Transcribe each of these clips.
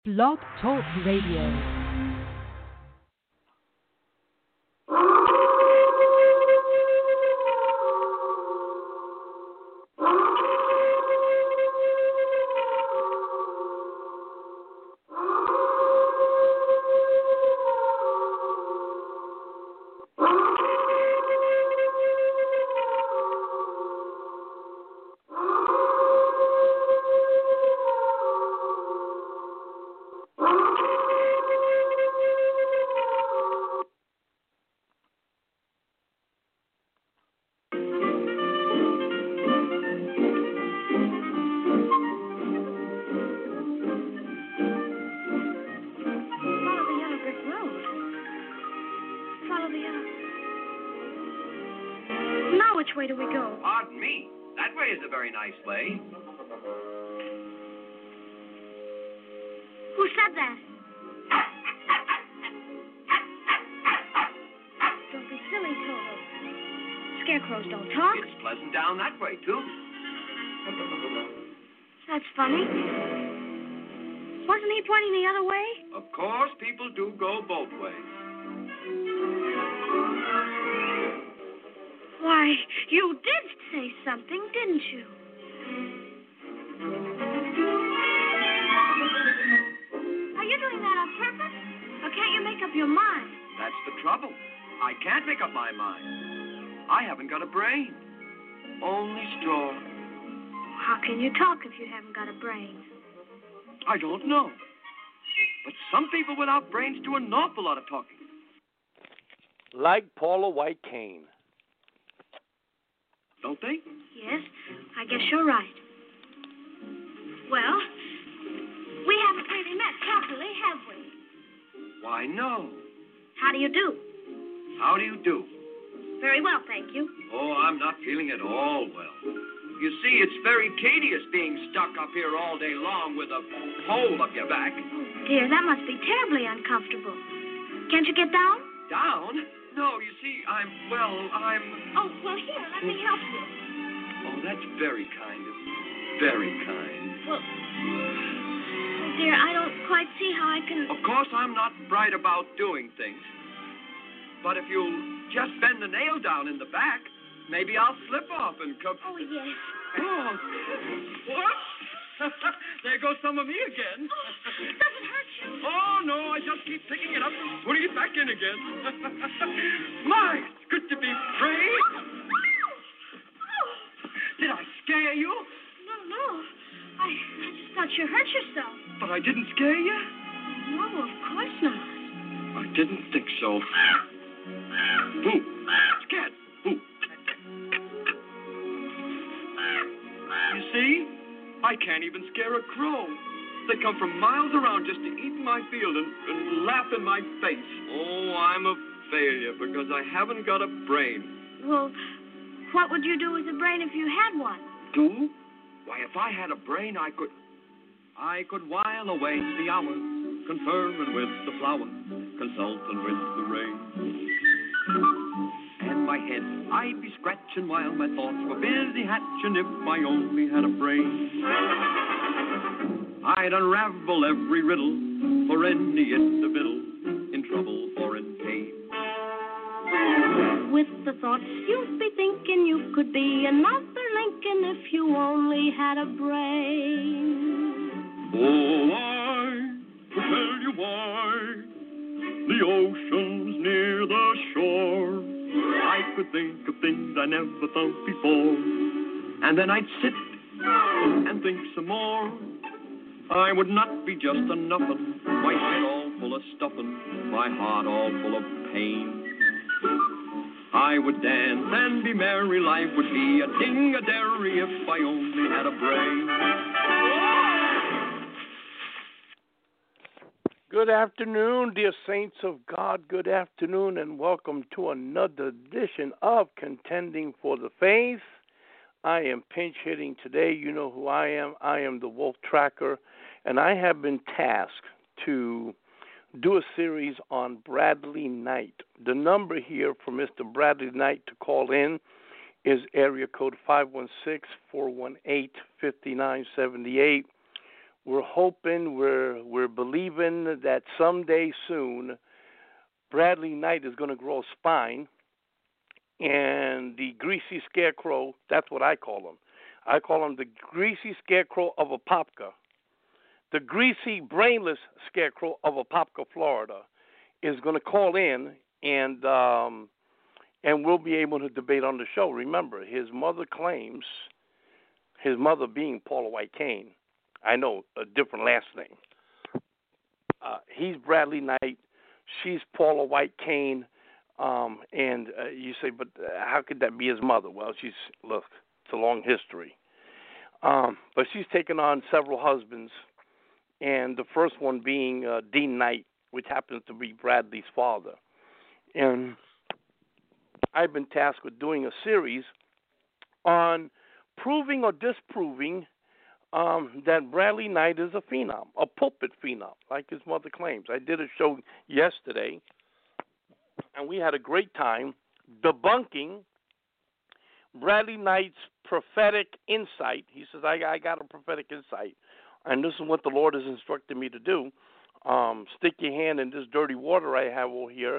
Blog Talk Radio. Nice way. Who said that? Don't be silly, Toto. Scarecrows don't talk. It's pleasant down that way, too. That's funny. Wasn't he pointing the other way? Of course, people do go both ways. Why, you did say something, didn't you? Are you doing that on purpose? Or can't you make up your mind? That's the trouble. I can't make up my mind. I haven't got a brain. Only straw. How can you talk if you haven't got a brain? I don't know. But some people without brains do an awful lot of talking. Like Paula White Cain. Don't they? Yes, I guess you're right. Well, we haven't really met properly, have we? Why, no. How do you do? How do you do? Very well, thank you. Oh, I'm not feeling at all well. You see, it's very tedious being stuck up here all day long with a pole up your back. Oh, dear, that must be terribly uncomfortable. Can't you get down? Down? No, you see, I'm... Oh, well, here, let me help you. Oh, that's very kind of you. Very kind. Well, oh, dear, I don't quite see how I can... Of course, I'm not bright about doing things. But if you'll just bend the nail down in the back, maybe I'll slip off and come... Oh, yes. Oh, what? There goes some of me again. Oh, does it hurt you? Oh, no, I just keep picking it up and putting it back in again. My, it's good to be free. Did I scare you? No. I just thought you hurt yourself. But I didn't scare you? No, of course not. I didn't think so. Boo. Scat. Boo. You see? I can't even scare a crow. They come from miles around just to eat in my field and laugh in my face. Oh, I'm a failure because I haven't got a brain. Well, what would you do with a brain if you had one? Do? Why, if I had a brain, I could while away the hours, conferring with the flowers, consulting with the rain. And my head I'd be scratching while my thoughts were busy hatching if I only had a brain. I'd unravel every riddle for any individual in trouble or in pain. With the thoughts you'd be thinking you could be another Lincoln if you only had a brain. Oh, I will tell you why the ocean's near the shore. I could think of things I never thought before, and then I'd sit and think some more. I would not be just a nuffin', my head all full of stuffin', my heart all full of pain. I would dance and be merry, life would be a ding-a-dairy if I only had a brain. Good afternoon, dear saints of God. Good afternoon, and welcome to another edition of Contending for the Faith. I am pinch hitting today. You know who I am. I am the Wolf Tracker, and I have been tasked to do a series on Bradley Knight. The number here for Mr. Bradley Knight to call in is area code 516-418-5978. we're hoping, we're believing that someday soon Bradley Knight is going to grow a spine, and the greasy scarecrow, that's what I call him. I call him the greasy scarecrow of Apopka. The greasy, brainless scarecrow of Apopka, Florida, is going to call in, and we'll be able to debate on the show. Remember, his mother claims, his mother being Paula White Cain, I know, a different last name. He's Bradley Knight. She's Paula White Cain. And you say, but how could that be his mother? Well, look, it's a long history. But she's taken on several husbands, and the first one being Dean Knight, which happens to be Bradley's father. And I've been tasked with doing a series on proving or disproving that Bradley Knight is a phenom, a pulpit phenom, like his mother claims. I did a show yesterday, and we had a great time debunking Bradley Knight's prophetic insight. He says, I got a prophetic insight, and this is what the Lord has instructed me to do. Stick your hand in this dirty water I have over here,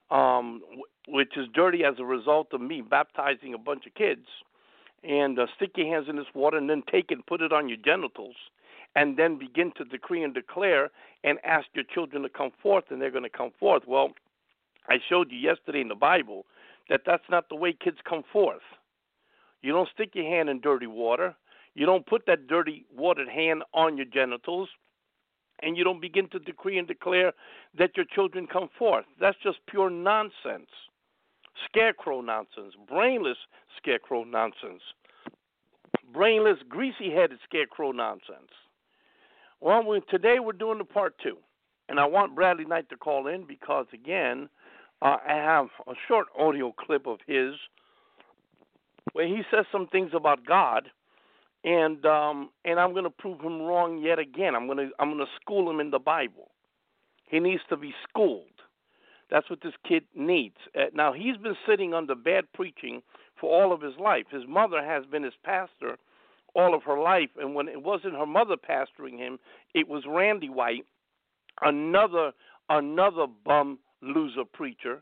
which is dirty as a result of me baptizing a bunch of kids, and stick your hands in this water and then take it and put it on your genitals, and then begin to decree and declare and ask your children to come forth, and they're going to come forth. Well, I showed you yesterday in the Bible that that's not the way kids come forth. You don't stick your hand in dirty water. You don't put that dirty watered hand on your genitals, and you don't begin to decree and declare that your children come forth. That's just pure nonsense. Scarecrow nonsense. Brainless scarecrow nonsense. Brainless, greasy-headed scarecrow nonsense. Well, today we're doing the part 2. And I want Bradley Knight to call in because, again, I have a short audio clip of his where he says some things about God, and I'm going to prove him wrong yet again. I'm going to school him in the Bible. He needs to be schooled. That's what this kid needs. Now, he's been sitting under bad preaching for all of his life. His mother has been his pastor all of her life, and when it wasn't her mother pastoring him, it was Randy White, another bum loser preacher.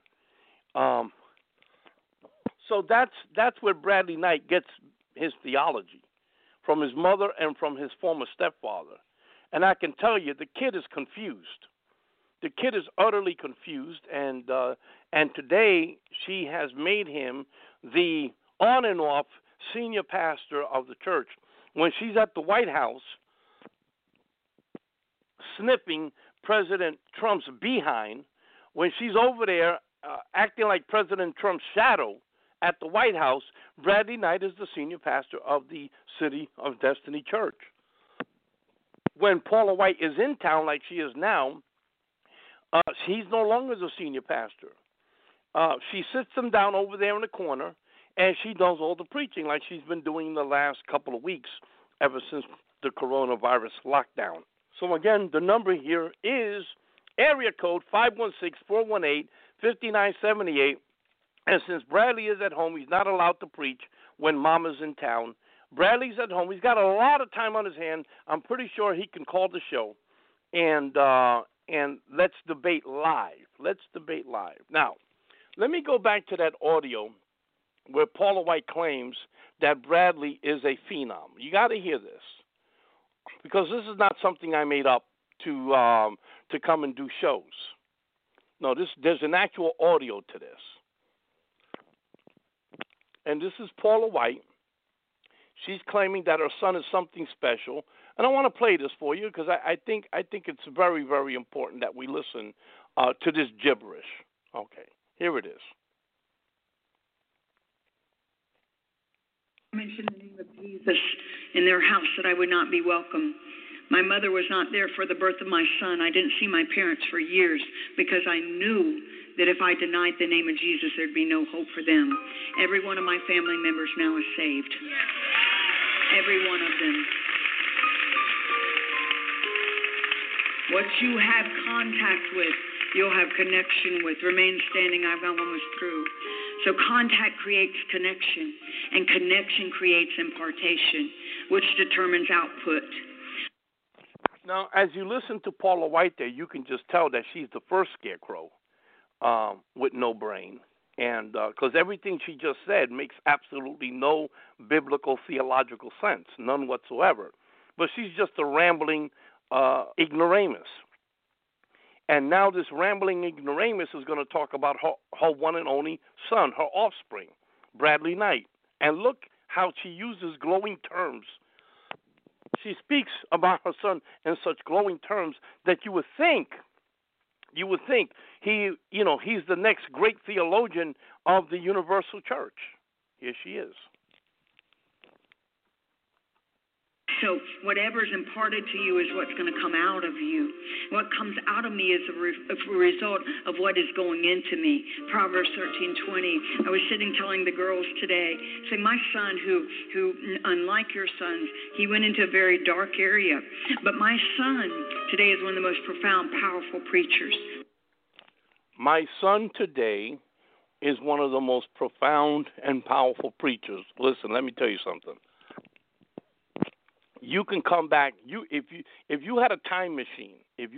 So that's where Bradley Knight gets his theology, from his mother and from his former stepfather. And I can tell you, the kid is confused. The kid is utterly confused, and today she has made him the on and off senior pastor of the church. When she's at the White House sniffing President Trump's behind, when she's over there acting like President Trump's shadow at the White House, Bradley Knight is the senior pastor of the City of Destiny Church. When Paula White is in town like she is now, he's no longer the senior pastor. She sits him down over there in the corner, and she does all the preaching like she's been doing the last couple of weeks ever since the coronavirus lockdown. So, again, the number here is area code 516-418-5978. And since Bradley is at home, he's not allowed to preach when Mama's in town. Bradley's at home. He's got a lot of time on his hand. I'm pretty sure he can call the show, and let's debate live. Let's debate live. Now, let me go back to that audio where Paula White claims that Bradley is a phenom. You got to hear this, because this is not something I made up to come and do shows. No, there's an actual audio to this. And this is Paula White. She's claiming that her son is something special. And I want to play this for you because I think it's very, very important that we listen to this gibberish. Okay, here it is. I mentioned the name of Jesus in their house that I would not be welcome. My mother was not there for the birth of my son. I didn't see my parents for years because I knew that if I denied the name of Jesus, there'd be no hope for them. Every one of my family members now is saved. Every one of them. What you have contact with, you'll have connection with. Remain standing, I'm almost through. So contact creates connection, and connection creates impartation, which determines output. Now, as you listen to Paula White there, you can just tell that she's the first scarecrow with no brain. And because everything she just said makes absolutely no biblical theological sense, none whatsoever. But she's just a rambling ignoramus. And now this rambling ignoramus is going to talk about her one and only son, her offspring, Bradley Knight. And look how she uses glowing terms. She speaks about her son in such glowing terms that you would think he's the next great theologian of the universal church. Here she is. So whatever's imparted to you is what's going to come out of you. What comes out of me is a result of what is going into me. Proverbs 13:20. I was sitting telling the girls today, saying, my son, who unlike your sons, he went into a very dark area. But my son today is one of the most profound, powerful preachers. My son today is one of the most profound and powerful preachers. Listen, let me tell you something. You can come back. If you had a time machine,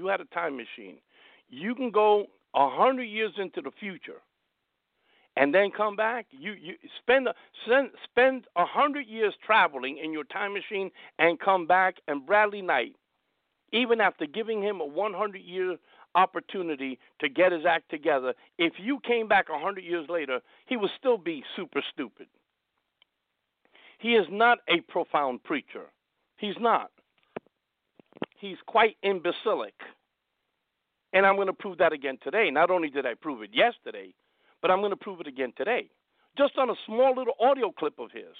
you can go 100 years into the future, and then come back. You spend 100 years traveling in your time machine, and come back. And Bradley Knight, even after giving him a 100-year opportunity to get his act together, if you came back 100 years later, he would still be super stupid. He is not a profound preacher. He's not. He's quite imbecilic. And I'm going to prove that again today. Not only did I prove it yesterday, but I'm going to prove it again today. Just on a small little audio clip of his.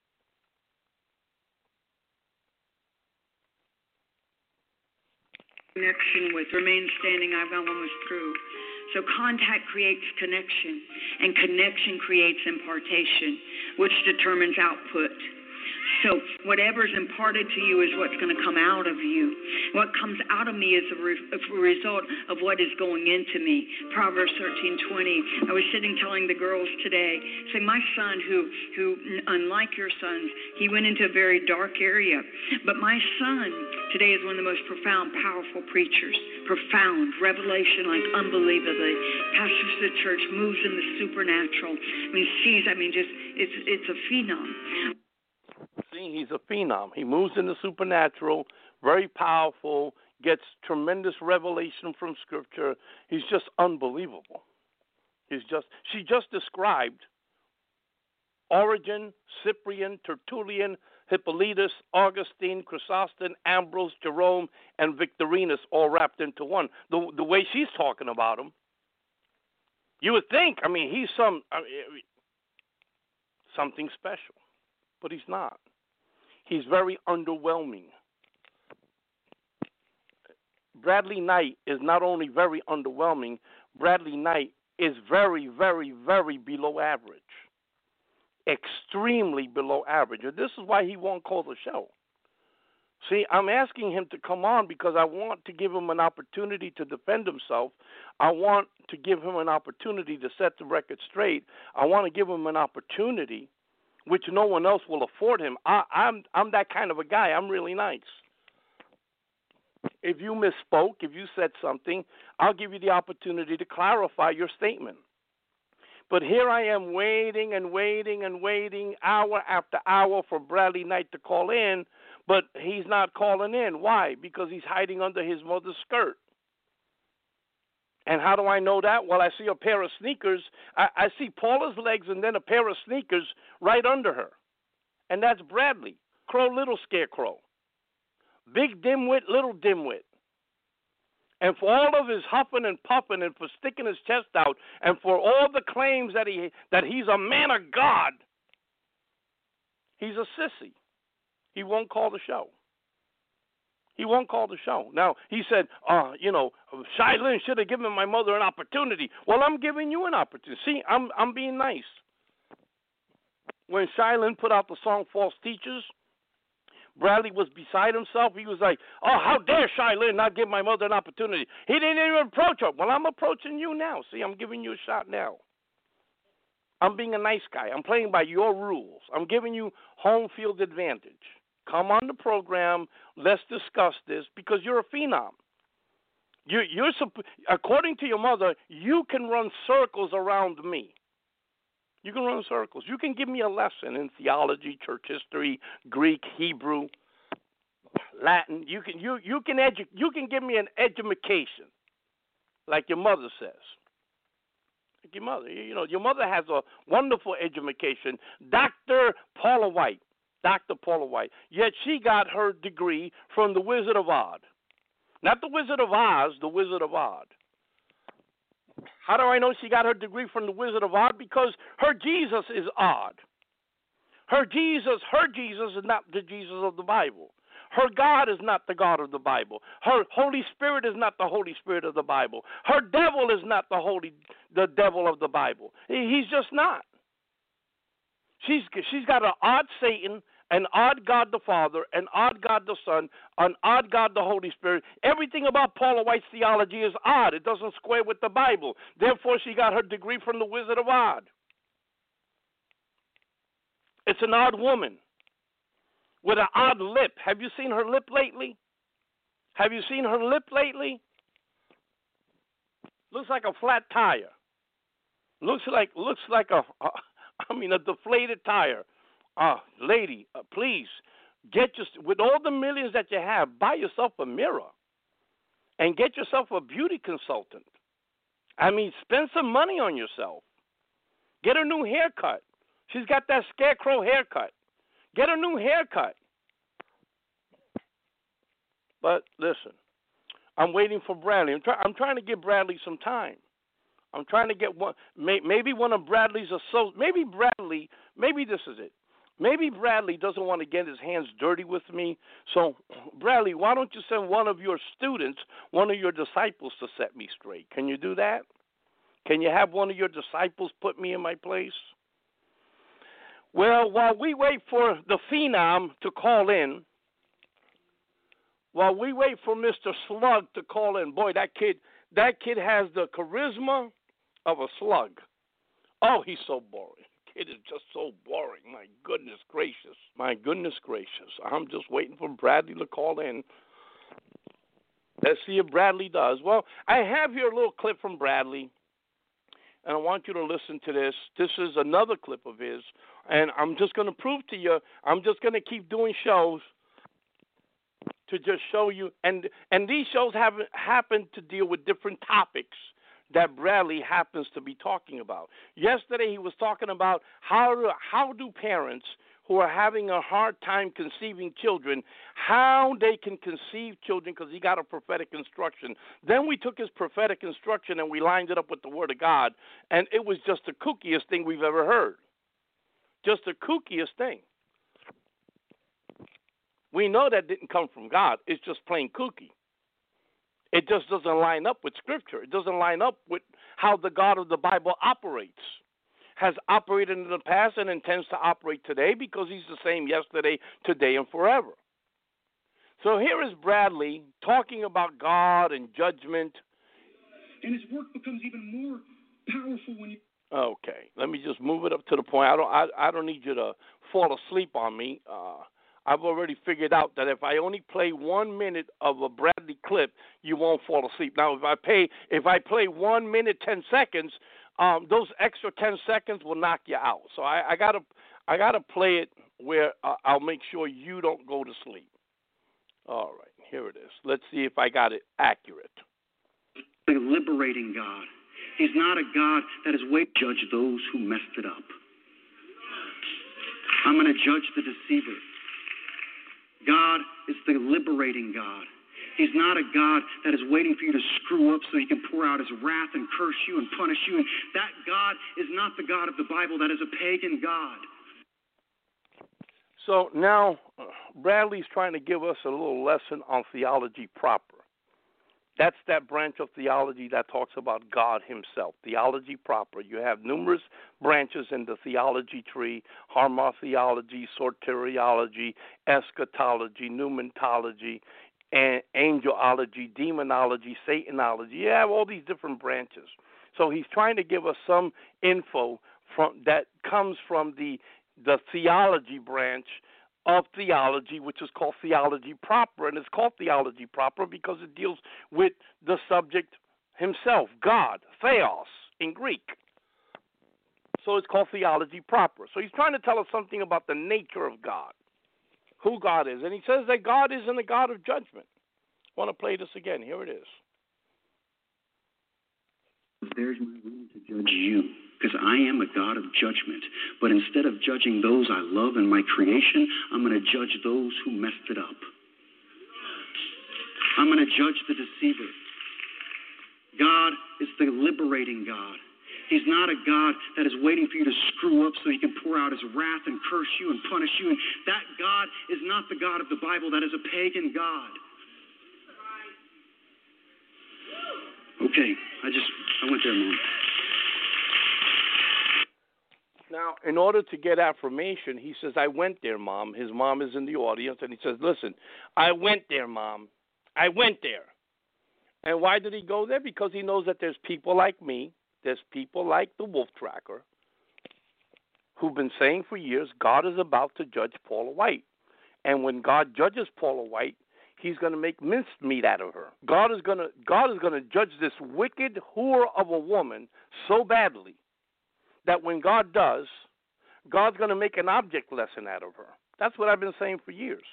Connection with, remain standing, I'm almost through. So contact creates connection, and connection creates impartation, which determines output. So whatever's imparted to you is what's going to come out of you. What comes out of me is a result of what is going into me. Proverbs 13:20. I was sitting telling the girls today, saying, my son, who unlike your sons, he went into a very dark area. But my son today is one of the most profound, powerful preachers. Profound, revelation like unbelievably. Pastors of the church, moves in the supernatural. It's a phenom. See, he's a phenom. He moves in the supernatural, very powerful, gets tremendous revelation from Scripture. He's just unbelievable. She just described Origen, Cyprian, Tertullian, Hippolytus, Augustine, Chrysostom, Ambrose, Jerome, and Victorinus all wrapped into one. The way she's talking about him, you would think, he's something special, but he's not. He's very underwhelming. Bradley Knight is not only very underwhelming, Bradley Knight is very, very, very below average. Extremely below average. And this is why he won't call the show. See, I'm asking him to come on because I want to give him an opportunity to defend himself. I want to give him an opportunity to set the record straight. I want to give him an opportunity which no one else will afford him. I'm that kind of a guy. I'm really nice. If you misspoke, if you said something, I'll give you the opportunity to clarify your statement. But here I am waiting and waiting and waiting hour after hour for Bradley Knight to call in, but he's not calling in. Why? Because he's hiding under his mother's skirt. And how do I know that? Well, I see a pair of sneakers. I see Paula's legs and then a pair of sneakers right under her. And that's Bradley. Crow, little scarecrow. Big dimwit, little dimwit. And for all of his huffing and puffing and for sticking his chest out and for all the claims that he's a man of God, he's a sissy. He won't call the show. He won't call the show. Now, he said, Shai Linne should have given my mother an opportunity. Well, I'm giving you an opportunity. See, I'm being nice. When Shai Linne put out the song False Teachers, Bradley was beside himself. He was like, oh, how dare Shai Linne not give my mother an opportunity. He didn't even approach her. Well, I'm approaching you now. See, I'm giving you a shot now. I'm being a nice guy. I'm playing by your rules. I'm giving you home field advantage. Come on the program, let's discuss this because you're a phenom. According to your mother, you can run circles around me. You can run circles. You can give me a lesson in theology, church history, Greek, Hebrew, Latin. You can give me an education, like your mother says. Like your mother, your mother has a wonderful education, Dr. Paula White. Yet she got her degree from the Wizard of Oz. Not the Wizard of Oz, the Wizard of Oz. How do I know she got her degree from the Wizard of Oz? Because her Jesus is odd. Her Jesus is not the Jesus of the Bible. Her God is not the God of the Bible. Her Holy Spirit is not the Holy Spirit of the Bible. Her devil is not the devil of the Bible. He's just not. She's got an odd Satan, an odd God the Father, an odd God the Son, an odd God the Holy Spirit. Everything about Paula White's theology is odd. It doesn't square with the Bible. Therefore, she got her degree from the Wizard of Oz. It's an odd woman with an odd lip. Have you seen her lip lately? Looks like a flat tire. Looks like a deflated tire. Lady, please with all the millions that you have, buy yourself a mirror and get yourself a beauty consultant. Spend some money on yourself. Get a new haircut. She's got that scarecrow haircut. Get a new haircut. But listen, I'm waiting for Bradley. I'm trying to give Bradley some time. I'm trying to get one. Maybe one of Bradley's associates. Maybe this is it. Maybe Bradley doesn't want to get his hands dirty with me. So, Bradley, why don't you send one of your students, one of your disciples to set me straight? Can you do that? Can you have one of your disciples put me in my place? Well, while we wait for the phenom to call in, while we wait for Mr. Slug to call in, boy, that kid has the charisma of a slug. Oh, he's so boring. Kid is just so boring. My goodness gracious. I'm just waiting for Bradley to call in. Let's see if Bradley does. Well, I have here a little clip from Bradley, and I want you to listen to this. This is another clip of his, and I'm just going to prove to you, I'm just going to keep doing shows to just show you, and these shows happen to deal with different topics that Bradley happens to be talking about. Yesterday he was talking about how do parents who are having a hard time conceiving children, how they can conceive children, because he got a prophetic instruction. Then we took his prophetic instruction and we lined it up with the Word of God, and it was just the kookiest thing we've ever heard. Just the kookiest thing. We know that didn't come from God. It's just plain kooky. It just doesn't line up with Scripture. It doesn't line up with how the God of the Bible operates. Has operated in the past and intends to operate today because he's the same yesterday, today, and forever. So here is Bradley talking about God and judgment. And his work becomes even more powerful when you... Okay, let me just move it up to the point. I don't need you to fall asleep on me. I've already figured out that if I only play 1 minute of a Bradley clip, you won't fall asleep. Now, if I play 1 minute 10 seconds, those extra 10 seconds will knock you out. So I gotta play it where I'll make sure you don't go to sleep. All right, here it is. Let's see if I got it accurate. A liberating God. He's not a God that is waiting to judge those who messed it up. I'm going to judge the deceiver. God is the liberating God. He's not a God that is waiting for you to screw up so he can pour out his wrath and curse you and punish you. And that God is not the God of the Bible. That is a pagan God. So now Bradley's trying to give us a little lesson on theology proper. That's that branch of theology that talks about God himself, theology proper. You have numerous branches in the theology tree: hamartiology, soteriology, eschatology, pneumatology, and angelology, demonology, Satanology. You have all these different branches. So he's trying to give us some info that comes from the theology branch of theology, which is called theology proper. And it's called theology proper because it deals with the subject himself, God, theos, in Greek. So it's called theology proper. So he's trying to tell us something about the nature of God, who God is. And he says that God isn't a God of judgment. I want to play this again. Here it is. There's my room to judge you, because I am a God of judgment. But instead of judging those I love in my creation, I'm going to judge those who messed it up. I'm going to judge the deceiver. God is the liberating God. He's not a God that is waiting for you to screw up so he can pour out his wrath and curse you and punish you. And that God is not the God of the Bible. That is a pagan God. Okay, I went there, Mom. Now, in order to get affirmation, he says, I went there, Mom. His mom is in the audience, and he says, listen, I went there, Mom. I went there. And why did he go there? Because he knows that there's people like me, there's people like the Wolf Tracker, who've been saying for years, God is about to judge Paula White. And when God judges Paula White, he's going to make mincemeat out of her. God is going to judge this wicked whore of a woman so badly that when God does, God's going to make an object lesson out of her. That's what I've been saying for years.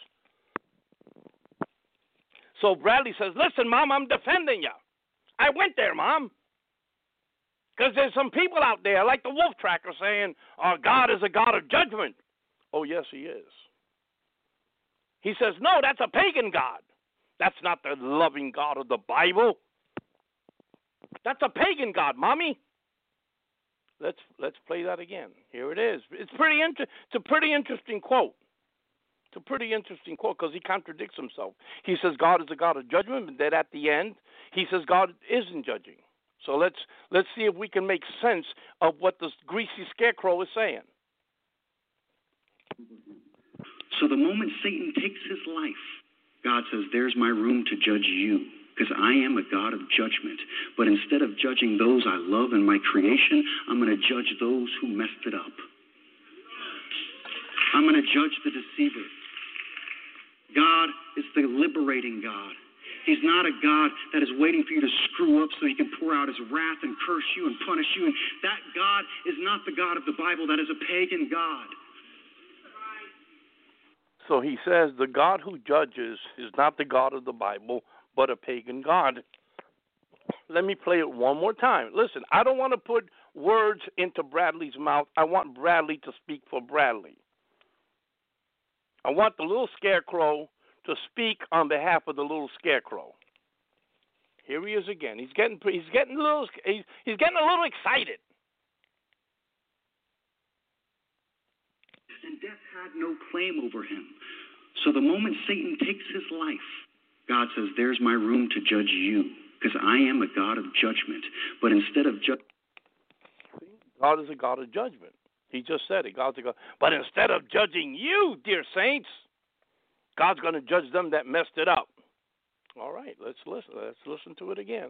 So Bradley says, listen, Mom, I'm defending you. I went there, Mom. Because there's some people out there, like the Wolf Tracker, saying, oh, God is a God of judgment. Oh, yes, he is. He says, no, that's a pagan God. That's not the loving God of the Bible. That's a pagan God, Mommy. Let's play that again. Here it is. It's a pretty interesting quote. It's a pretty interesting quote because he contradicts himself. He says God is a God of judgment, but then at the end, he says God isn't judging. So let's see if we can make sense of what this greasy scarecrow is saying. So the moment Satan takes his life, God says, there's my room to judge you, because I am a God of judgment. But instead of judging those I love in my creation, I'm going to judge those who messed it up. I'm going to judge the deceiver. God is the liberating God. He's not a God that is waiting for you to screw up so he can pour out his wrath and curse you and punish you. And that God is not the God of the Bible. That is a pagan God. So he says the God who judges is not the God of the Bible, but a pagan God. Let me play it one more time. Listen, I don't want to put words into Bradley's mouth. I want Bradley to speak for Bradley. I want the little scarecrow to speak on behalf of the little scarecrow. Here he is again. He's getting a little excited. And death had no claim over him. So the moment Satan takes his life, God says, there's my room to judge you, because I am a God of judgment. But instead of God is a God of judgment. He just said it. God's a God. But instead of judging you, dear saints, God's going to judge them that messed it up. All right, let's listen. Let's listen to it again.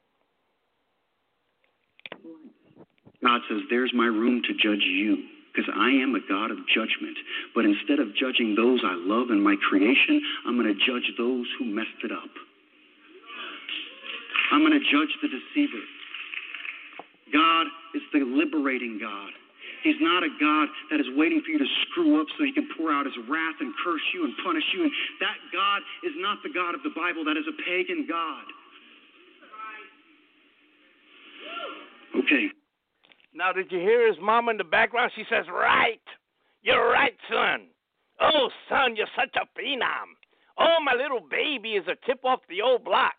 God says, there's my room to judge you, because I am a God of judgment. But instead of judging those I love in my creation, I'm going to judge those who messed it up. I'm going to judge the deceiver. God is the liberating God. He's not a God that is waiting for you to screw up so he can pour out his wrath and curse you and punish you. And that God is not the God of the Bible. That is a pagan God. Okay. Now, did you hear his mom in the background? She says, right. You're right, son. Oh, son, you're such a phenom. Oh, my little baby is a tip off the old block.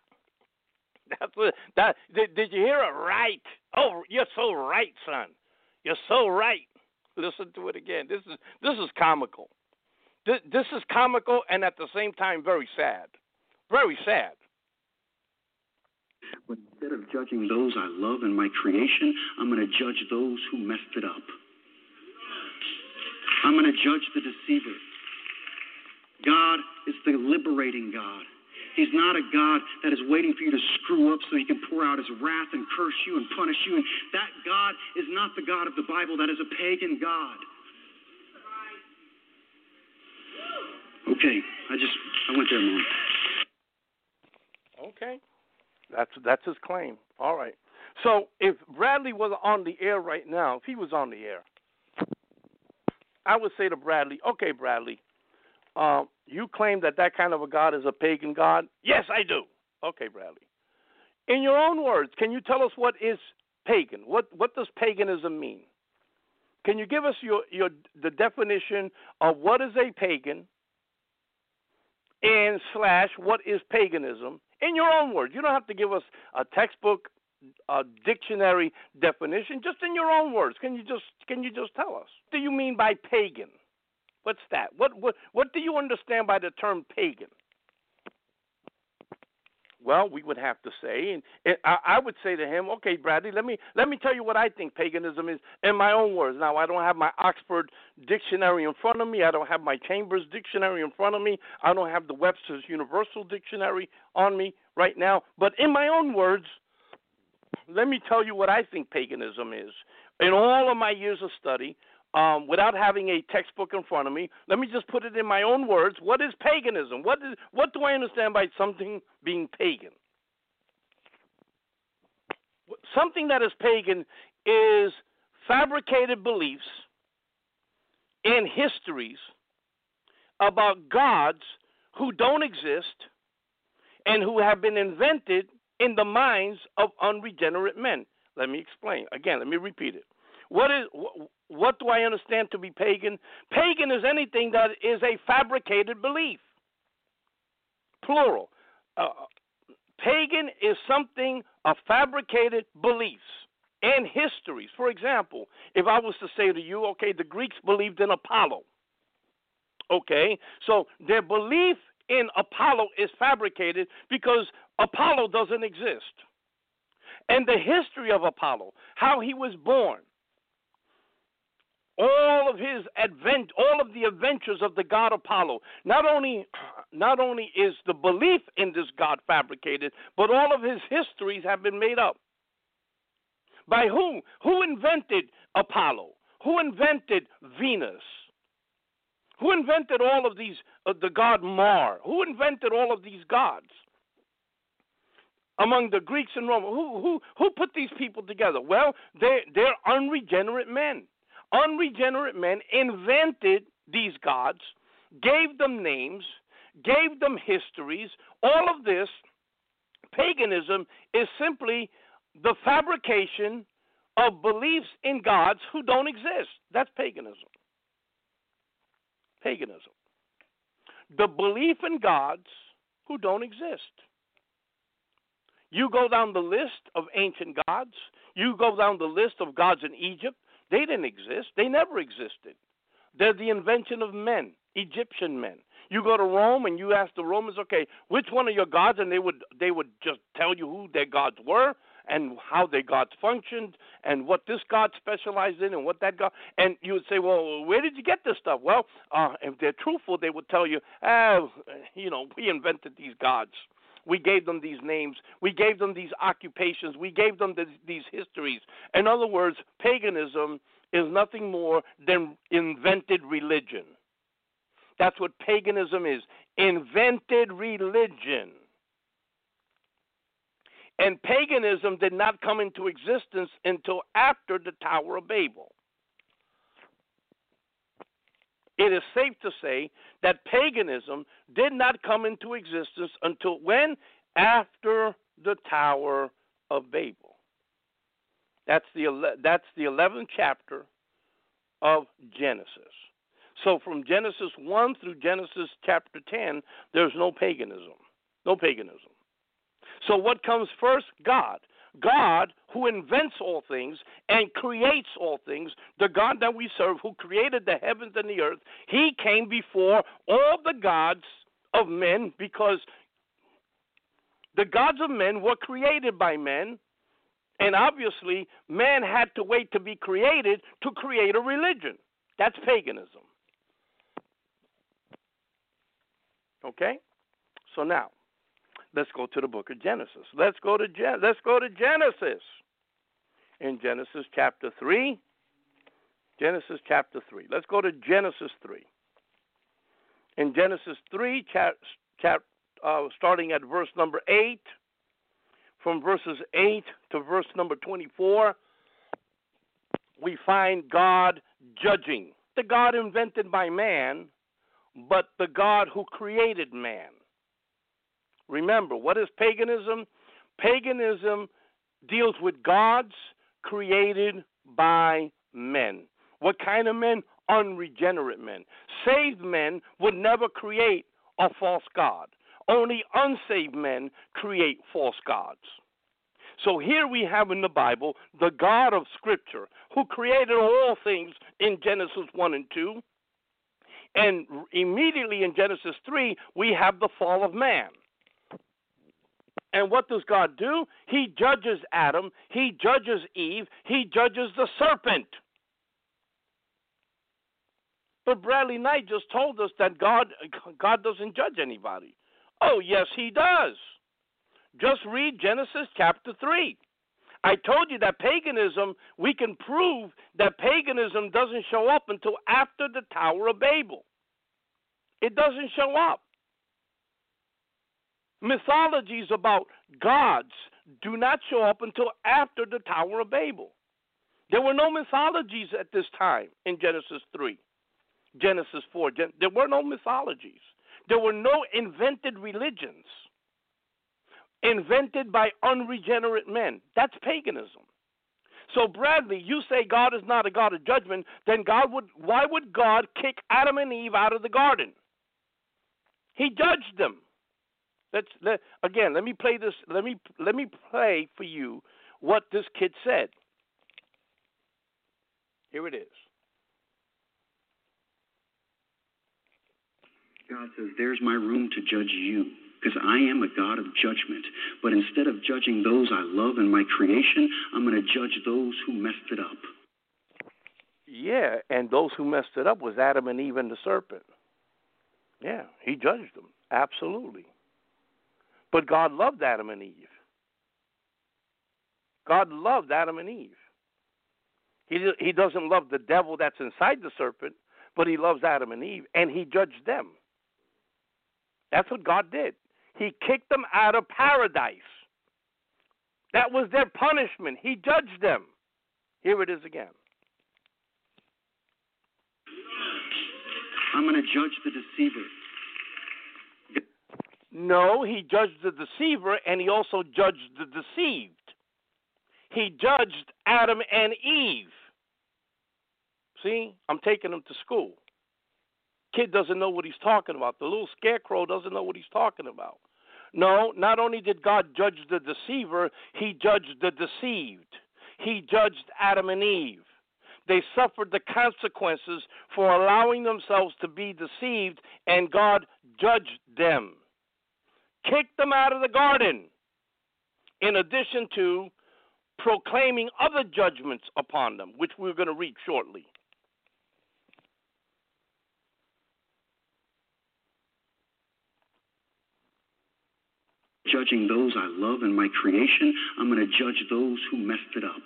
Did you hear it? Right. Oh, you're so right, son. You're so right. Listen to it again. This is comical. This is comical and at the same time very sad. Very sad. But instead of judging those I love in my creation, I'm going to judge those who messed it up. I'm going to judge the deceiver. God is the liberating God. He's not a God that is waiting for you to screw up so he can pour out his wrath and curse you and punish you. And that God is not the God of the Bible. That is a pagan God. Okay, I went there, Mom. Okay. That's his claim. All right. So if Bradley was on the air right now, if he was on the air, I would say to Bradley, okay, Bradley, you claim that kind of a God is a pagan God? Yes, I do. Okay, Bradley. In your own words, can you tell us what is pagan? What does paganism mean? Can you give us the definition of what is a pagan and / what is paganism in your own words? You don't have to give us a textbook, a dictionary definition. Just in your own words, can you just tell us? What do you mean by pagan? What's that? What do you understand by the term pagan? Well, we would have to say, and I would say to him, okay, Bradley, let me tell you what I think paganism is in my own words. Now, I don't have my Oxford dictionary in front of me. I don't have my Chambers dictionary in front of me. I don't have the Webster's Universal Dictionary on me right now. But in my own words, let me tell you what I think paganism is. In all of my years of study, without having a textbook in front of me, let me just put it in my own words. What is paganism? What do I understand by something being pagan? Something that is pagan is fabricated beliefs and histories about gods who don't exist and who have been invented in the minds of unregenerate men. Let me explain. Again, let me repeat it. What do I understand to be pagan? Pagan is anything that is a fabricated belief. Plural. Pagan is something of fabricated beliefs and histories. For example, if I was to say to you, okay, the Greeks believed in Apollo. Okay, so their belief in Apollo is fabricated because Apollo doesn't exist. And the history of Apollo, how he was born, all of the adventures of the god Apollo. Not only is the belief in this god fabricated, but all of his histories have been made up. By who? Who invented Apollo? Who invented Venus? Who invented all of these? The god Mar. Who invented all of these gods? Among the Greeks and Romans, who put these people together? Well, they're unregenerate men. Unregenerate men invented these gods, gave them names, gave them histories. All of this, paganism, is simply the fabrication of beliefs in gods who don't exist. That's paganism. Paganism. The belief in gods who don't exist. You go down the list of ancient gods. You go down the list of gods in Egypt. They didn't exist. They never existed. They're the invention of men, Egyptian men. You go to Rome and you ask the Romans, okay, which one of your gods? And they would just tell you who their gods were and how their gods functioned and what this god specialized in and what that god. And you would say, well, where did you get this stuff? Well, if they're truthful, they would tell you, we invented these gods. We gave them these names. We gave them these occupations. We gave them these histories. In other words, paganism is nothing more than invented religion. That's what paganism is, invented religion. And paganism did not come into existence until after the Tower of Babel. It is safe to say that paganism did not come into existence until when? After the Tower of Babel. That's the 11th chapter of Genesis. So from Genesis 1 through Genesis chapter 10, there's no paganism. No paganism. So what comes first? God. God, who invents all things and creates all things, the God that we serve, who created the heavens and the earth, he came before all the gods of men because the gods of men were created by men, and obviously man had to wait to be created to create a religion. That's paganism. Okay? So now, let's go to the book of Genesis. Let's go to Genesis. In Genesis chapter 3. Genesis chapter 3. Let's go to Genesis 3. In Genesis 3, starting at verse number 8, from verses 8 to verse number 24, we find God judging. The God invented by man, but the God who created man. Remember, what is paganism? Paganism deals with gods created by men. What kind of men? Unregenerate men. Saved men would never create a false god. Only unsaved men create false gods. So here we have in the Bible the God of Scripture who created all things in Genesis 1 and 2. And immediately in Genesis 3, we have the fall of man. And what does God do? He judges Adam. He judges Eve. He judges the serpent. But Bradley Knight just told us that God doesn't judge anybody. Oh, yes, he does. Just read Genesis chapter 3. I told you that paganism, we can prove that paganism doesn't show up until after the Tower of Babel. It doesn't show up. Mythologies about gods do not show up until after the Tower of Babel. There were no mythologies at this time in Genesis 3, Genesis 4. There were no mythologies. There were no invented religions invented by unregenerate men. That's paganism. So, Bradley, you say God is not a God of judgment, then why would God kick Adam and Eve out of the garden? He judged them. Let me play this. Let me play for you what this kid said. Here it is. God says, there's my room to judge you, because I am a God of judgment. But instead of judging those I love in my creation, I'm going to judge those who messed it up. Yeah, and those who messed it up was Adam and Eve and the serpent. Yeah, he judged them. Absolutely. But God loved Adam and Eve. God loved Adam and Eve. He doesn't love the devil that's inside the serpent, but he loves Adam and Eve, and he judged them. That's what God did. He kicked them out of paradise. That was their punishment. He judged them. Here it is again. I'm going to judge the deceiver. No, he judged the deceiver, and he also judged the deceived. He judged Adam and Eve. See, I'm taking him to school. Kid doesn't know what he's talking about. The little scarecrow doesn't know what he's talking about. No, not only did God judge the deceiver, he judged the deceived. He judged Adam and Eve. They suffered the consequences for allowing themselves to be deceived, and God judged them. Kicked them out of the garden, in addition to proclaiming other judgments upon them, which we're going to read shortly. Judging those I love in my creation, I'm going to judge those who messed it up.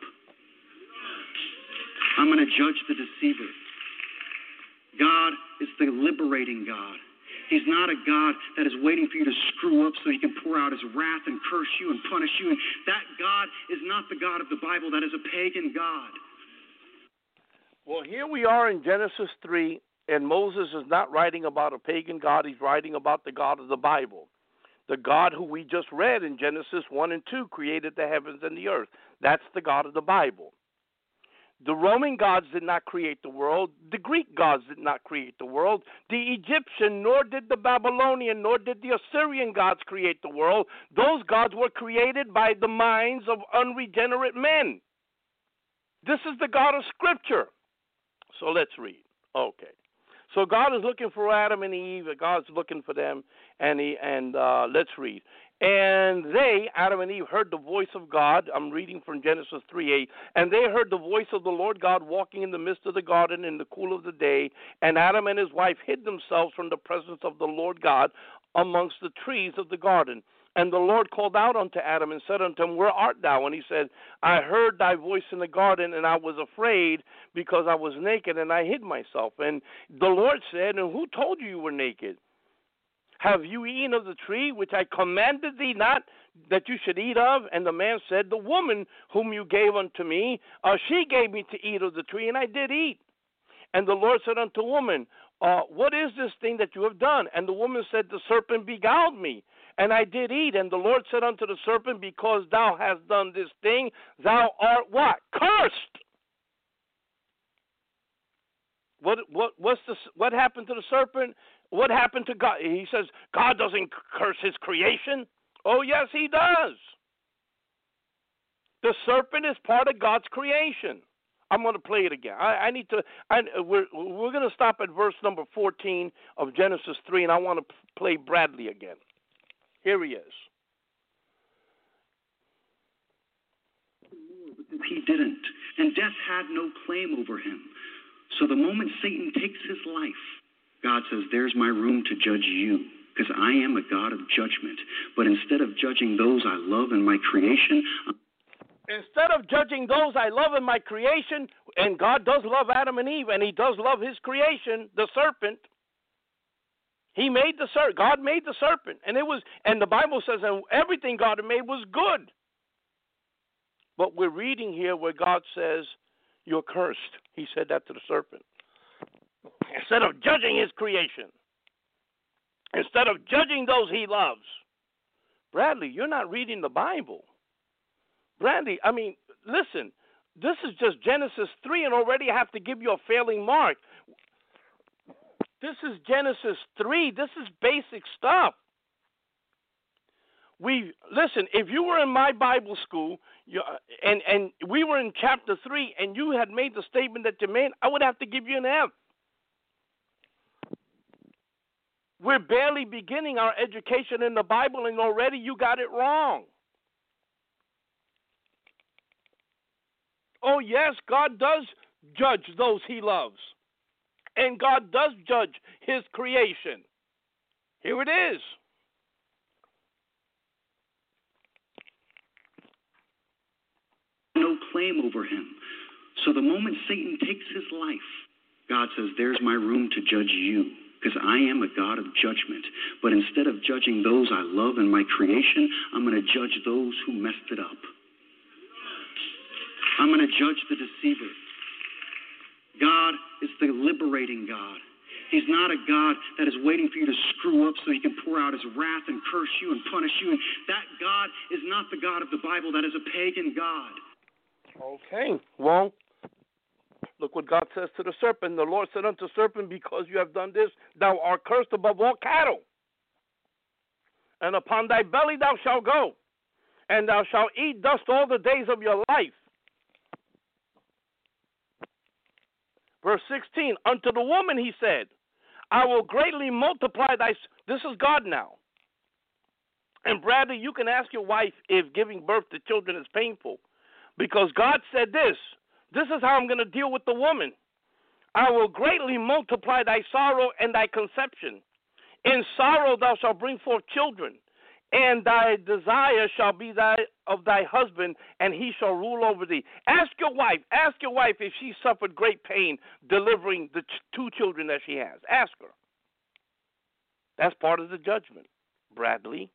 I'm going to judge the deceiver. God is the liberating God. He's not a God that is waiting for you to screw up so he can pour out his wrath and curse you and punish you. And that God is not the God of the Bible. That is a pagan God. Well, here we are in Genesis 3, and Moses is not writing about a pagan God. He's writing about the God of the Bible. The God who we just read in Genesis 1 and 2 created the heavens and the earth. That's the God of the Bible. The Roman gods did not create the world. The Greek gods did not create the world. The Egyptian, nor did the Babylonian, nor did the Assyrian gods create the world. Those gods were created by the minds of unregenerate men. This is the God of Scripture. So let's read. Okay. So God is looking for Adam and Eve. God's looking for them. And let's read. And they, Adam and Eve, heard the voice of God. I'm reading from Genesis 3:8. And they heard the voice of the Lord God walking in the midst of the garden in the cool of the day. And Adam and his wife hid themselves from the presence of the Lord God amongst the trees of the garden. And the Lord called out unto Adam and said unto him, Where art thou? And he said, I heard thy voice in the garden, and I was afraid because I was naked, and I hid myself. And the Lord said, And who told you you were naked? Have you eaten of the tree which I commanded thee not that you should eat of? And the man said, The woman whom you gave unto me, she gave me to eat of the tree, and I did eat. And the Lord said unto the woman, what is this thing that you have done? And the woman said, The serpent beguiled me, and I did eat. And the Lord said unto the serpent, Because thou hast done this thing, thou art what? Cursed. What happened to the serpent? What happened to God? He says, God doesn't curse his creation. Oh, yes, he does. The serpent is part of God's creation. I'm going to play it again. We're going to stop at verse number 14 of Genesis 3, and I want to play Bradley again. Here he is. He didn't, and death had no claim over him. So the moment Satan takes his life, God says, there's my room to judge you, because I am a God of judgment. But instead of judging those I love in my creation, instead of judging those I love in my creation, and God does love Adam and Eve, and he does love his creation, the serpent. He made the serpent. God made the serpent, and the Bible says, and everything God had made was good. But we're reading here where God says, you're cursed. He said that to the serpent. Instead of judging his creation, instead of judging those he loves. Bradley, you're not reading the Bible. Bradley, listen, this is just Genesis 3, and already I have to give you a failing mark. This is Genesis 3. This is basic stuff. Listen, if you were in my Bible school and we were in chapter 3 and you had made the statement that you made, I would have to give you an F. We're barely beginning our education in the Bible, and already you got it wrong. Oh, yes, God does judge those he loves. And God does judge his creation. Here it is. No claim over him. So the moment Satan takes his life, God says, there's my room to judge you, because I am a God of judgment. But instead of judging those I love in my creation, I'm going to judge those who messed it up. I'm going to judge the deceiver. God is the liberating God. He's not a God that is waiting for you to screw up so he can pour out his wrath and curse you and punish you. And that God is not the God of the Bible. That is a pagan God. Okay, well, look what God says to the serpent. The Lord said unto the serpent, because you have done this, thou art cursed above all cattle. And upon thy belly thou shalt go, and thou shalt eat dust all the days of your life. Verse 16, unto the woman he said, I will greatly multiply thy... This is God now. And Bradley, you can ask your wife if giving birth to children is painful. Because God said this is how I'm going to deal with the woman. I will greatly multiply thy sorrow and thy conception. In sorrow thou shalt bring forth children, and thy desire shall be of thy husband, and he shall rule over thee. Ask your wife if she suffered great pain delivering the two children that she has. Ask her. That's part of the judgment, Bradley.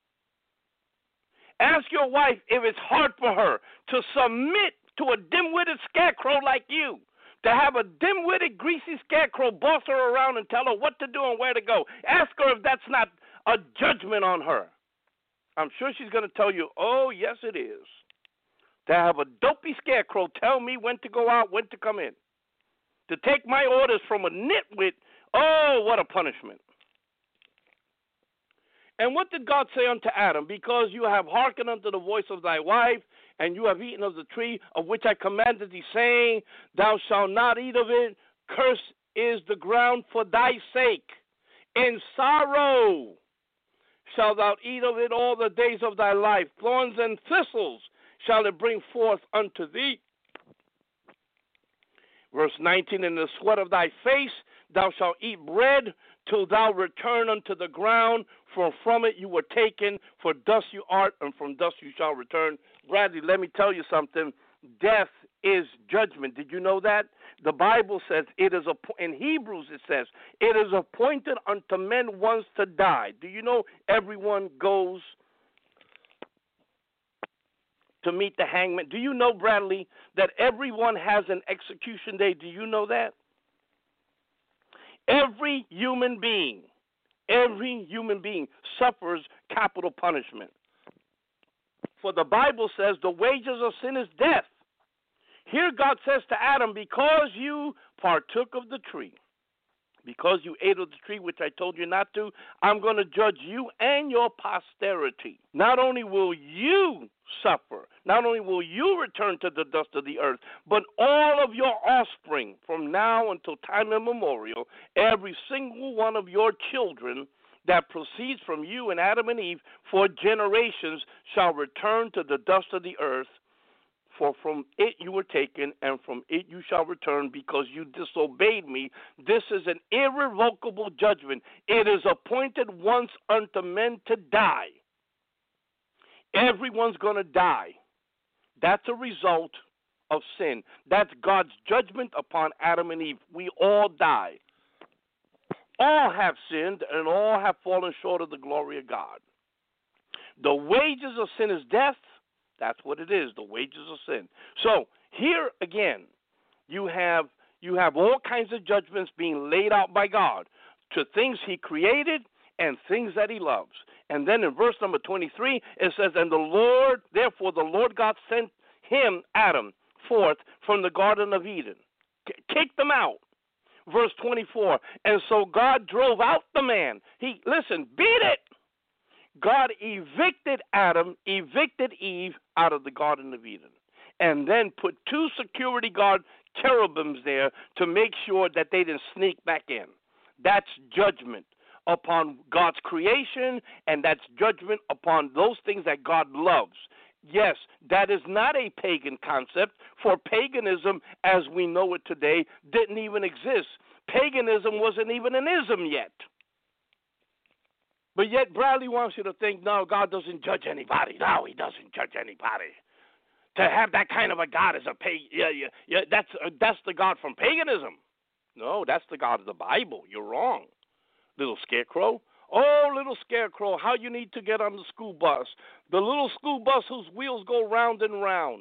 Ask your wife if it's hard for her to submit to a dim-witted scarecrow like you, to have a dim-witted, greasy scarecrow boss her around and tell her what to do and where to go. Ask her if that's not a judgment on her. I'm sure she's going to tell you, oh, yes, it is. To have a dopey scarecrow tell me when to go out, when to come in. To take my orders from a nitwit, oh, what a punishment. And what did God say unto Adam? Because you have hearkened unto the voice of thy wife, and you have eaten of the tree of which I commanded thee, saying, thou shalt not eat of it. Cursed is the ground for thy sake. In sorrow shalt thou eat of it all the days of thy life. Thorns and thistles shall it bring forth unto thee. Verse 19, in the sweat of thy face thou shalt eat bread till thou return unto the ground, for from it you were taken, for dust you art, and from dust you shall return. Bradley, let me tell you something. Death is judgment. Did you know that? The Bible says it is in Hebrews it says it is appointed unto men once to die. Do you know everyone goes to meet the hangman? Do you know, Bradley, that everyone has an execution day? Do you know that? Every human being suffers capital punishment. For the Bible says the wages of sin is death. Here God says to Adam, because you partook of the tree, because you ate of the tree which I told you not to, I'm going to judge you and your posterity. Not only will you suffer, not only will you return to the dust of the earth, but all of your offspring from now until time immemorial, every single one of your children that proceeds from you and Adam and Eve for generations shall return to the dust of the earth. For from it you were taken, and from it you shall return, because you disobeyed me. This is an irrevocable judgment. It is appointed once unto men to die. Everyone's going to die. That's a result of sin. That's God's judgment upon Adam and Eve. We all die. All have sinned, and all have fallen short of the glory of God. The wages of sin is death. That's what it is, the wages of sin. So here again, you have all kinds of judgments being laid out by God to things he created and things that he loves. And then in verse number 23, it says, and therefore the Lord God sent him, Adam, forth from the Garden of Eden. Kicked them out. Verse 24, and so God drove out the man. Beat it. God evicted Adam, evicted Eve out of the Garden of Eden, and then put 2 security guard cherubims there to make sure that they didn't sneak back in. That's judgment upon God's creation, and that's judgment upon those things that God loves. Yes, that is not a pagan concept, for paganism, as we know it today, didn't even exist. Paganism wasn't even an ism yet. But yet Bradley wants you to think, no, God doesn't judge anybody. No, he doesn't judge anybody. To have that kind of a God is a pagan. Yeah, that's the God from paganism. No, that's the God of the Bible. You're wrong, little scarecrow. Oh, little scarecrow, how you need to get on the school bus. The little school bus whose wheels go round and round.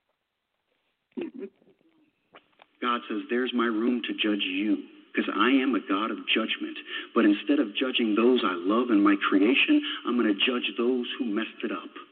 God says, there's my room to judge you, because I am a God of judgment. But instead of judging those I love in my creation, I'm going to judge those who messed it up.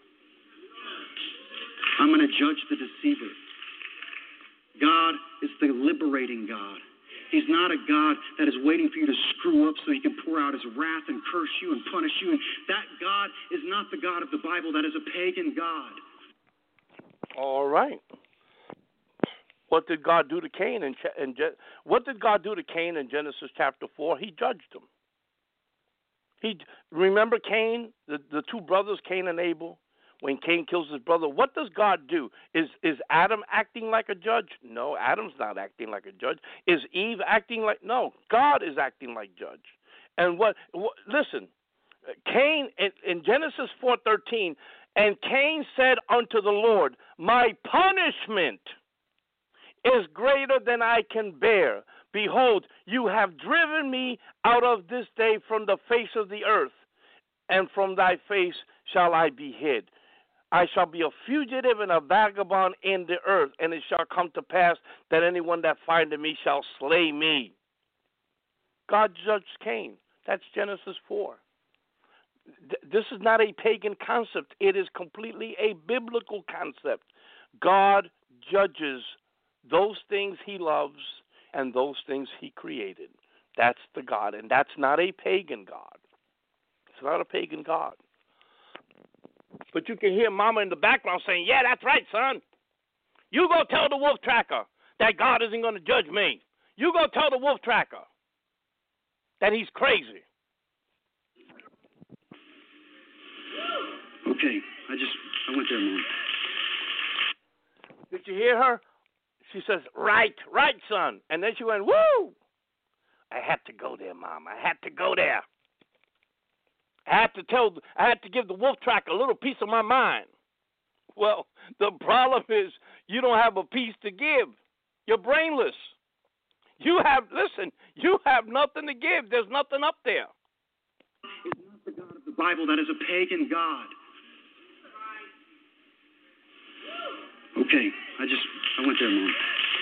I'm going to judge the deceiver. God is the liberating God. He's not a God that is waiting for you to screw up so he can pour out his wrath and curse you and punish you. And that God is not the God of the Bible. That is a pagan God. All right. What did God do to Cain? What did God do to Cain in Genesis chapter 4? He judged him. Remember Cain, the 2 brothers, Cain and Abel? When Cain kills his brother, what does God do? Is Adam acting like a judge? No, Adam's not acting like a judge. Is Eve acting like? No, God is acting like judge. And listen, Cain in Genesis 4:13, and Cain said unto the Lord, my punishment is greater than I can bear. Behold, you have driven me out of this day from the face of the earth, and from thy face shall I be hid. I shall be a fugitive and a vagabond in the earth, and it shall come to pass that anyone that findeth me shall slay me. God judged Cain. That's Genesis 4. This is not a pagan concept. It is completely a biblical concept. God judges those things he loves and those things he created. That's the God, and that's not a pagan God. It's not a pagan God. But you can hear Mama in the background saying, yeah, that's right, son. You go tell the wolf tracker that God isn't going to judge me. You go tell the wolf tracker that he's crazy. Okay, I went there, Mom. Did you hear her? She says, right, son. And then she went, woo. I had to go there, Mom. I had to go there. I had to give the wolf track a little piece of my mind. Well, the problem is you don't have a piece to give. You're brainless. You have nothing to give. There's nothing up there. It's not the God of the Bible. That is a pagan God. Okay, I went there, Mom.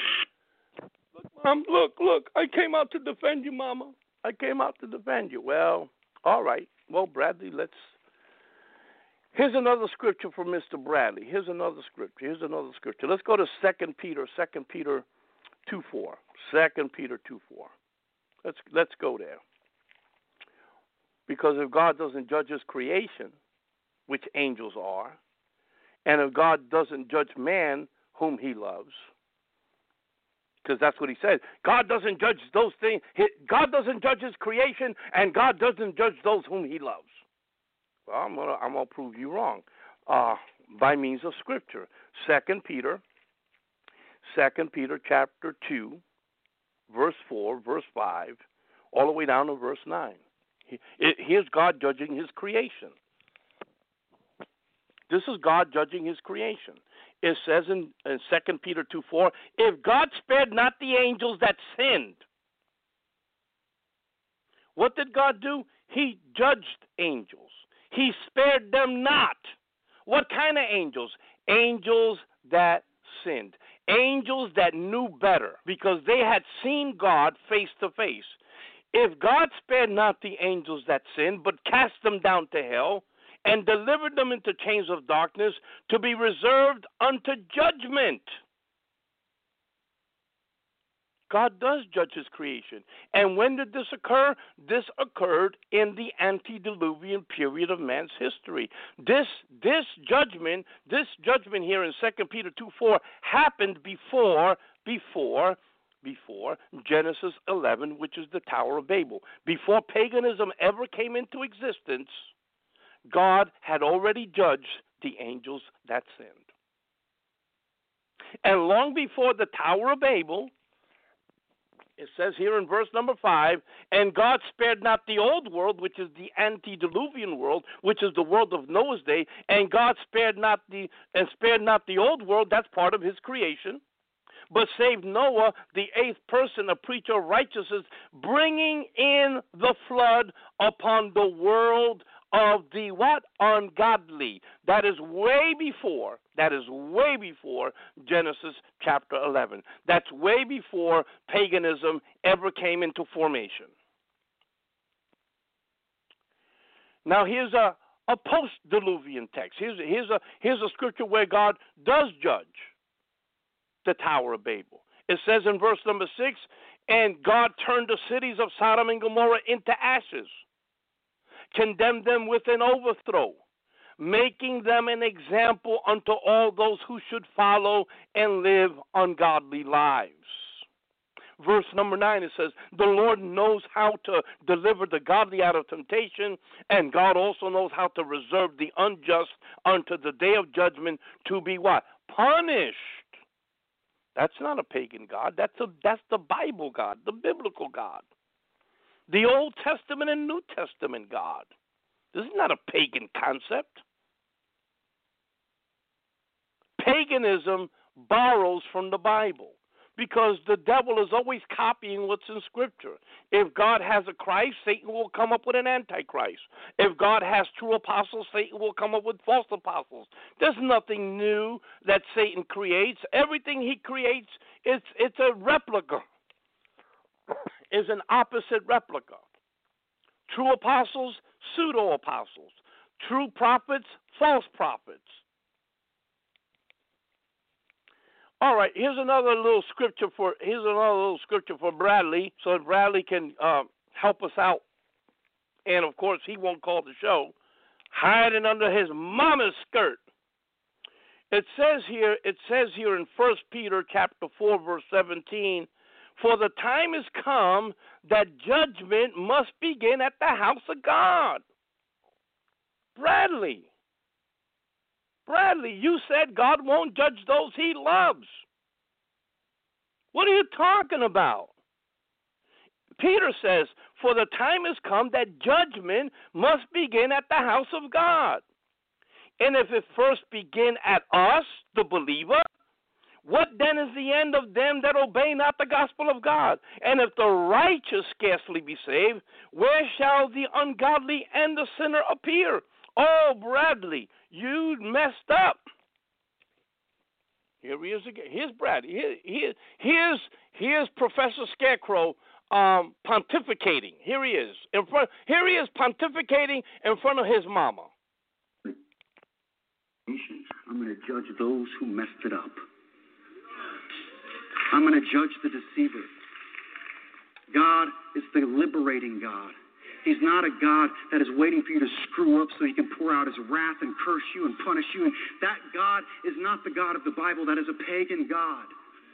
Look, I came out to defend you, Mama. I came out to defend you. Well, all right. Well, Bradley, here's another scripture for Mr. Bradley. Here's another scripture. Let's go to 2 Peter 2:4. 2 Peter 2:4. Let's go there. Because if God doesn't judge his creation, which angels are, and if God doesn't judge man whom he loves, because that's what he said. God doesn't judge those things. God doesn't judge his creation, and God doesn't judge those whom he loves. Well, I'm gonna prove you wrong by means of Scripture. 2 Peter chapter 2, verse 4, verse 5, all the way down to verse 9. Here's God judging his creation. This is God judging his creation. It says in 2 Peter 2:4, if God spared not the angels that sinned, what did God do? He judged angels. He spared them not. What kind of angels? Angels that sinned. Angels that knew better because they had seen God face to face. If God spared not the angels that sinned, but cast them down to hell, and delivered them into chains of darkness to be reserved unto judgment. God does judge his creation. And when did this occur? This occurred in the antediluvian period of man's history. This judgment here in 2 Peter 2:4 happened before Genesis 11, which is the Tower of Babel. Before paganism ever came into existence, God had already judged the angels that sinned. And long before the Tower of Babel, it says here in verse number 5, and God spared not the old world, which is the antediluvian world, which is the world of Noah's day, and God spared not the old world, that's part of his creation, but saved Noah, the eighth person, a preacher of righteousness, bringing in the flood upon the world of the what? Ungodly. That is way before Genesis chapter 11. That's way before paganism ever came into formation. Now here's a post-diluvian text. Here's a scripture where God does judge the Tower of Babel. It says in verse number 6, and God turned the cities of Sodom and Gomorrah into ashes, condemned them with an overthrow, making them an example unto all those who should follow and live ungodly lives. Verse number 9, it says, the Lord knows how to deliver the godly out of temptation, and God also knows how to reserve the unjust unto the day of judgment to be what? Punished. That's not a pagan God. That's the Bible God, the biblical God. The Old Testament and New Testament God. This is not a pagan concept. Paganism borrows from the Bible because the devil is always copying what's in Scripture. If God has a Christ, Satan will come up with an antichrist. If God has true apostles, Satan will come up with false apostles. There's nothing new that Satan creates. Everything he creates, it's a replica. Is an opposite replica. True apostles, pseudo-apostles. True prophets, false prophets. All right, here's another little scripture for Bradley, so that Bradley can help us out. And of course, he won't call the show. Hiding under his mama's skirt. It says here in 1 Peter chapter 4, verse 17. For the time is come that judgment must begin at the house of God. Bradley, you said God won't judge those he loves. What are you talking about? Peter says, for the time has come that judgment must begin at the house of God. And if it first begin at us, the believer, what then is the end of them that obey not the gospel of God? And if the righteous scarcely be saved, where shall the ungodly and the sinner appear? Oh, Bradley, you messed up. Here he is again. Here's Bradley. Here's Professor Scarecrow pontificating. Here he is. Here he is pontificating in front of his mama. I'm going to judge those who messed it up. I'm going to judge the deceiver. God is the liberating God. He's not a God that is waiting for you to screw up so he can pour out his wrath and curse you and punish you. And that God is not the God of the Bible. That is a pagan God.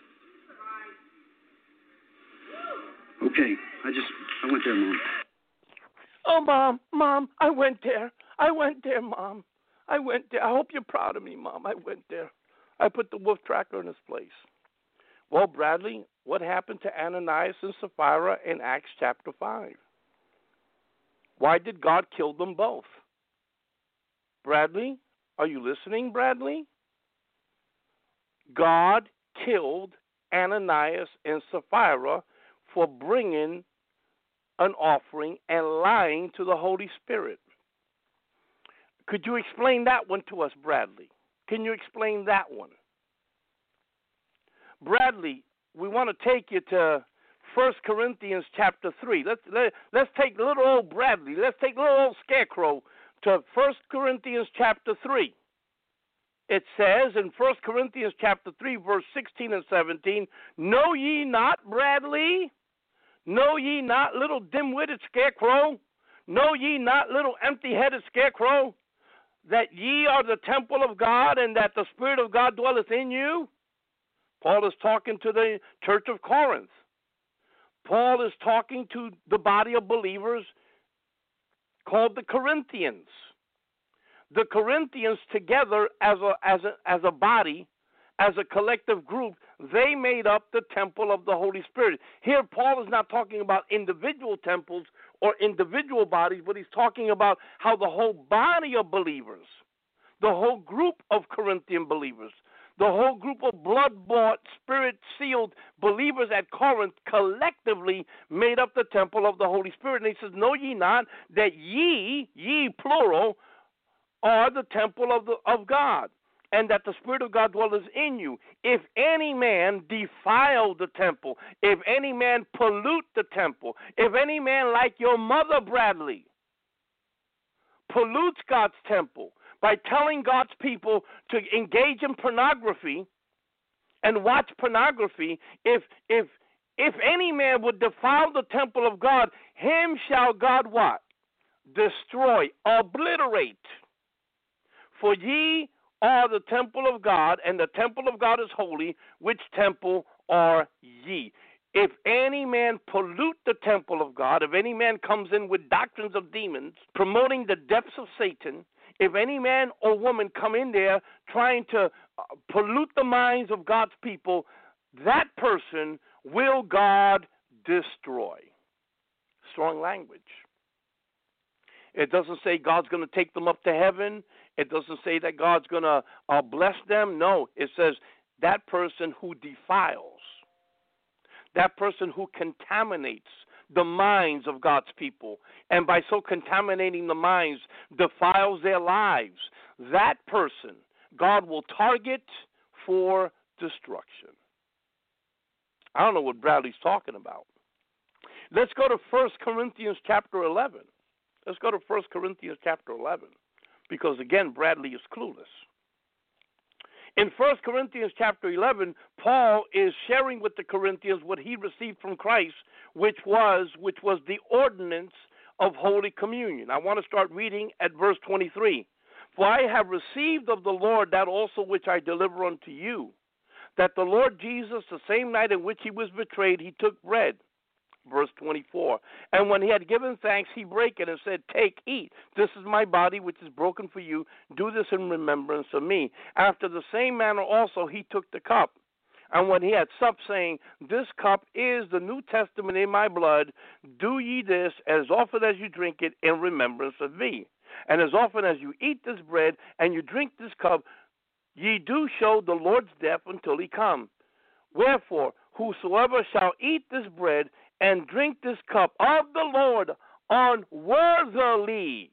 Okay, I went there, Mom. Oh, Mom, I went there, Mom. I went there. I hope you're proud of me, Mom. I went there. I put the wolf tracker in his place. Well, Bradley, what happened to Ananias and Sapphira in Acts chapter 5? Why did God kill them both? Bradley, are you listening, Bradley? God killed Ananias and Sapphira for bringing an offering and lying to the Holy Spirit. Could you explain that one to us, Bradley? Can you explain that one? Bradley, we want to take you to 1 Corinthians chapter 3. Let's take little old Bradley. Let's take little old Scarecrow to 1 Corinthians chapter 3. It says in 1 Corinthians chapter 3, verse 16 and 17, know ye not, Bradley? Know ye not, little dim-witted Scarecrow? Know ye not, little empty-headed Scarecrow, that ye are the temple of God and that the Spirit of God dwelleth in you? Paul is talking to the church of Corinth. Paul is talking to the body of believers called the Corinthians. The Corinthians together as a body, as a collective group, they made up the temple of the Holy Spirit. Here Paul is not talking about individual temples or individual bodies, but he's talking about how the whole body of believers, the whole group of Corinthian believers, the whole group of blood-bought, spirit-sealed believers at Corinth collectively made up the temple of the Holy Spirit. And he says, know ye not that ye plural, are the temple of God, and that the Spirit of God dwelleth in you. If any man defile the temple, if any man pollute the temple, if any man like your mother, Bradley, pollutes God's temple by telling God's people to engage in pornography and watch pornography, if any man would defile the temple of God, him shall God what? Destroy, obliterate. For ye are the temple of God, and the temple of God is holy. Which temple are ye? If any man pollute the temple of God, if any man comes in with doctrines of demons, promoting the depths of Satan, if any man or woman come in there trying to pollute the minds of God's people, that person will God destroy. Strong language. It doesn't say God's going to take them up to heaven. It doesn't say that God's going to bless them. No, it says that person who defiles, that person who contaminates the minds of God's people, and by so contaminating the minds, defiles their lives, that person God will target for destruction. I don't know what Bradley's talking about. Let's go to 1 Corinthians chapter 11. Let's go to 1 Corinthians chapter 11, because, again, Bradley is clueless. In 1 Corinthians chapter 11, Paul is sharing with the Corinthians what he received from Christ, which was the ordinance of Holy Communion. I want to start reading at verse 23. For I have received of the Lord that also which I deliver unto you, that the Lord Jesus, the same night in which he was betrayed, he took bread. Verse 24, and when he had given thanks, he brake it and said, take, eat. This is my body, which is broken for you. Do this in remembrance of me. After the same manner also he took the cup. And when he had supped, saying, This cup is the New Testament in my blood. Do ye this as often as you drink it in remembrance of me. And as often as you eat this bread and you drink this cup, ye do show the Lord's death until he come. Wherefore, whosoever shall eat this bread and drink this cup of the Lord unworthily,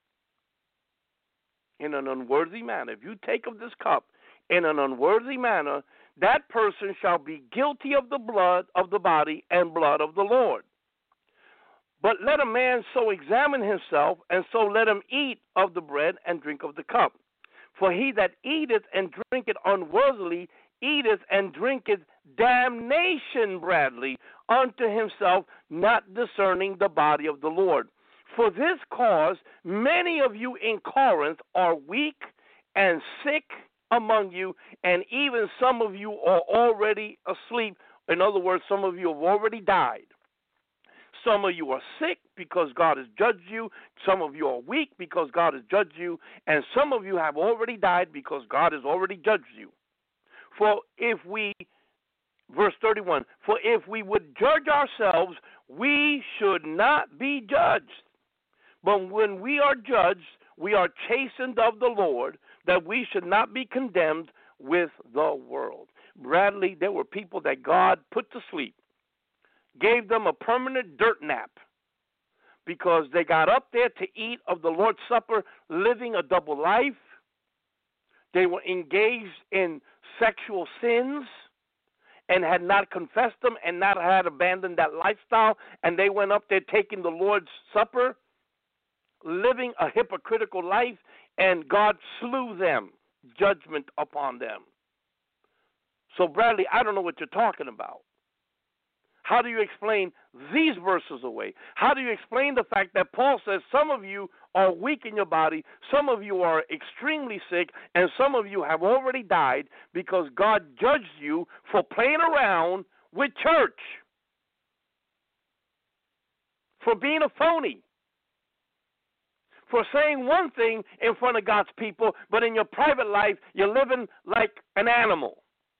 in an unworthy manner, if you take of this cup in an unworthy manner, that person shall be guilty of the blood of the body and blood of the Lord. But let a man so examine himself, and so let him eat of the bread and drink of the cup. For he that eateth and drinketh unworthily eateth and drinketh damnation, Bradley, unto himself, not discerning the body of the Lord. For this cause many of you in Corinth are weak and sick among you, and even some of you are already asleep. In other words, some of you have already died. Some of you are sick because God has judged you. Some of you are weak because God has judged you. And some of you have already died because God has already judged you. Verse 31, for if we would judge ourselves, we should not be judged. But when we are judged, we are chastened of the Lord, that we should not be condemned with the world. Bradley, there were people that God put to sleep, gave them a permanent dirt nap, because they got up there to eat of the Lord's Supper, living a double life. They were engaged in sexual sins and had not confessed them and not had abandoned that lifestyle, and they went up there taking the Lord's Supper, living a hypocritical life, and God slew them, judgment upon them. So, Bradley, I don't know what you're talking about. How do you explain these verses away? How do you explain the fact that Paul says some of you are weak in your body, some of you are extremely sick, and some of you have already died because God judged you for playing around with church, for being a phony, for saying one thing in front of God's people, but in your private life, you're living like an animal.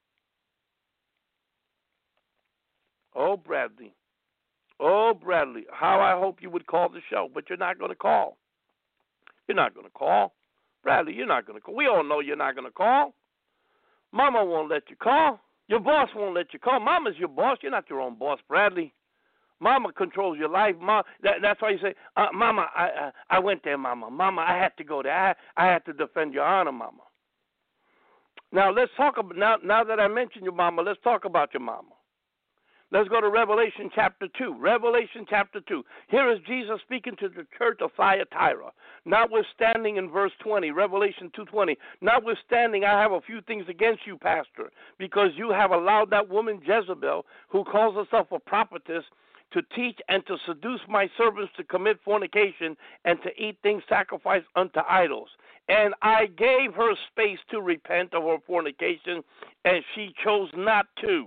Oh, Bradley, how I hope you would call the show, but you're not going to call. You're not going to call. Bradley, you're not going to call. We all know you're not going to call. Mama won't let you call. Your boss won't let you call. Mama's your boss. You're not your own boss, Bradley. Mama controls your life. That's why you say, Mama, I went there, Mama. Mama, I had to go there. I had to defend your honor, Mama. Now, let's talk about, now that I mentioned your mama, let's talk about your mama. Let's go to Revelation chapter 2. Revelation chapter 2. Here is Jesus speaking to the church of Thyatira. Notwithstanding in verse 20, Revelation 2:20, notwithstanding I have a few things against you, pastor, because you have allowed that woman Jezebel, who calls herself a prophetess, to teach and to seduce my servants to commit fornication and to eat things sacrificed unto idols. And I gave her space to repent of her fornication, and she chose not to.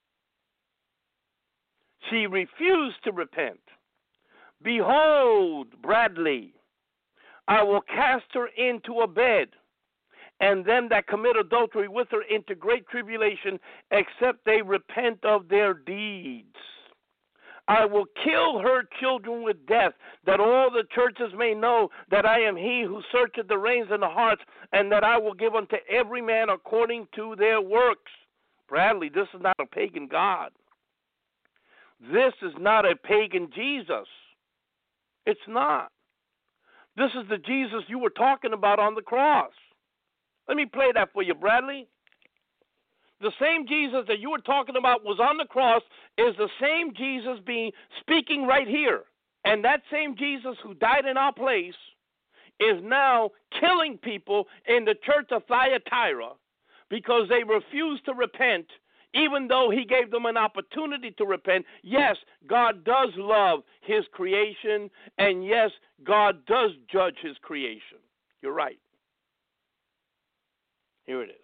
She refused to repent. Behold, Bradley, I will cast her into a bed, and them that commit adultery with her into great tribulation, except they repent of their deeds. I will kill her children with death, that all the churches may know that I am he who searcheth the reins and the hearts, and that I will give unto every man according to their works. Bradley, this is not a pagan God. This is not a pagan Jesus. It's not. This is the Jesus you were talking about on the cross. Let me play that for you, Bradley. The same Jesus that you were talking about was on the cross is the same Jesus speaking right here. And that same Jesus who died in our place is now killing people in the church of Thyatira because they refused to repent, even though he gave them an opportunity to repent. Yes, God does love his creation, and yes, God does judge his creation. You're right. Here it is.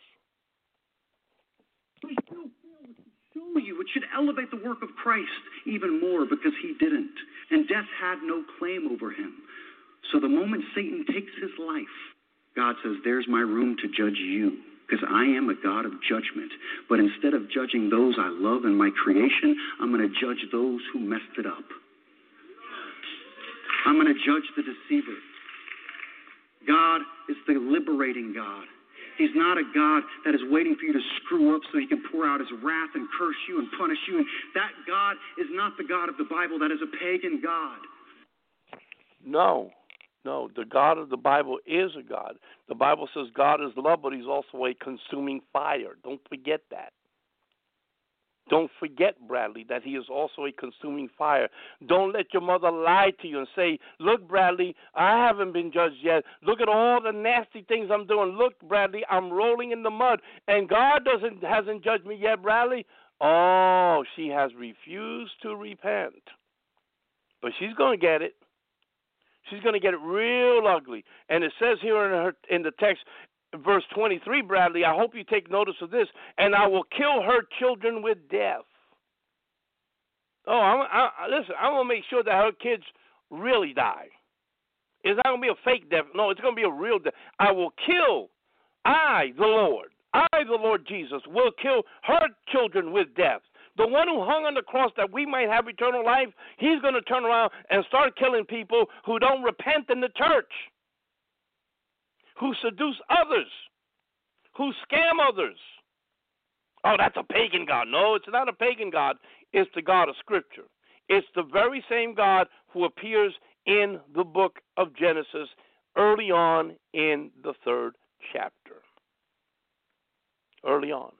We still feel it should show you. It should elevate the work of Christ even more, because he didn't. And death had no claim over him. So the moment Satan takes his life, God says, there's my room to judge you, because I am a God of judgment. But instead of judging those I love in my creation, I'm going to judge those who messed it up. I'm going to judge the deceiver. God is the liberating God. He's not a God that is waiting for you to screw up so he can pour out his wrath and curse you and punish you. And that God is not the God of the Bible. That is a pagan God. No, the God of the Bible is a God. The Bible says God is love, but he's also a consuming fire. Don't forget that. Don't forget, Bradley, that he is also a consuming fire. Don't let your mother lie to you and say, look, Bradley, I haven't been judged yet. Look at all the nasty things I'm doing. Look, Bradley, I'm rolling in the mud, and God hasn't judged me yet, Bradley. Oh, she has refused to repent. But she's going to get it. She's going to get it real ugly. And it says here in the text, verse 23, Bradley, I hope you take notice of this, and I will kill her children with death. Oh, listen, I'm going to make sure that her kids really die. It's not going to be a fake death. No, it's going to be a real death. I will kill, the Lord Jesus, will kill her children with death. The one who hung on the cross that we might have eternal life, he's going to turn around and start killing people who don't repent in the church, who seduce others, who scam others. Oh, that's a pagan God. No, it's not a pagan God. It's the God of Scripture. It's the very same God who appears in the book of Genesis early on in the 3rd chapter. Early on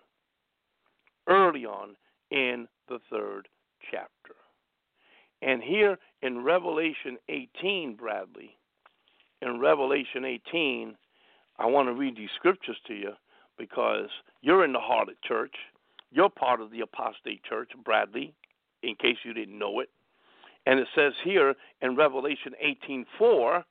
in the 3rd chapter. And here in Revelation 18, Bradley, in Revelation 18, I want to read these scriptures to you because you're in the harlot church. You're part of the apostate church, Bradley, in case you didn't know it. And it says here in Revelation 18:4,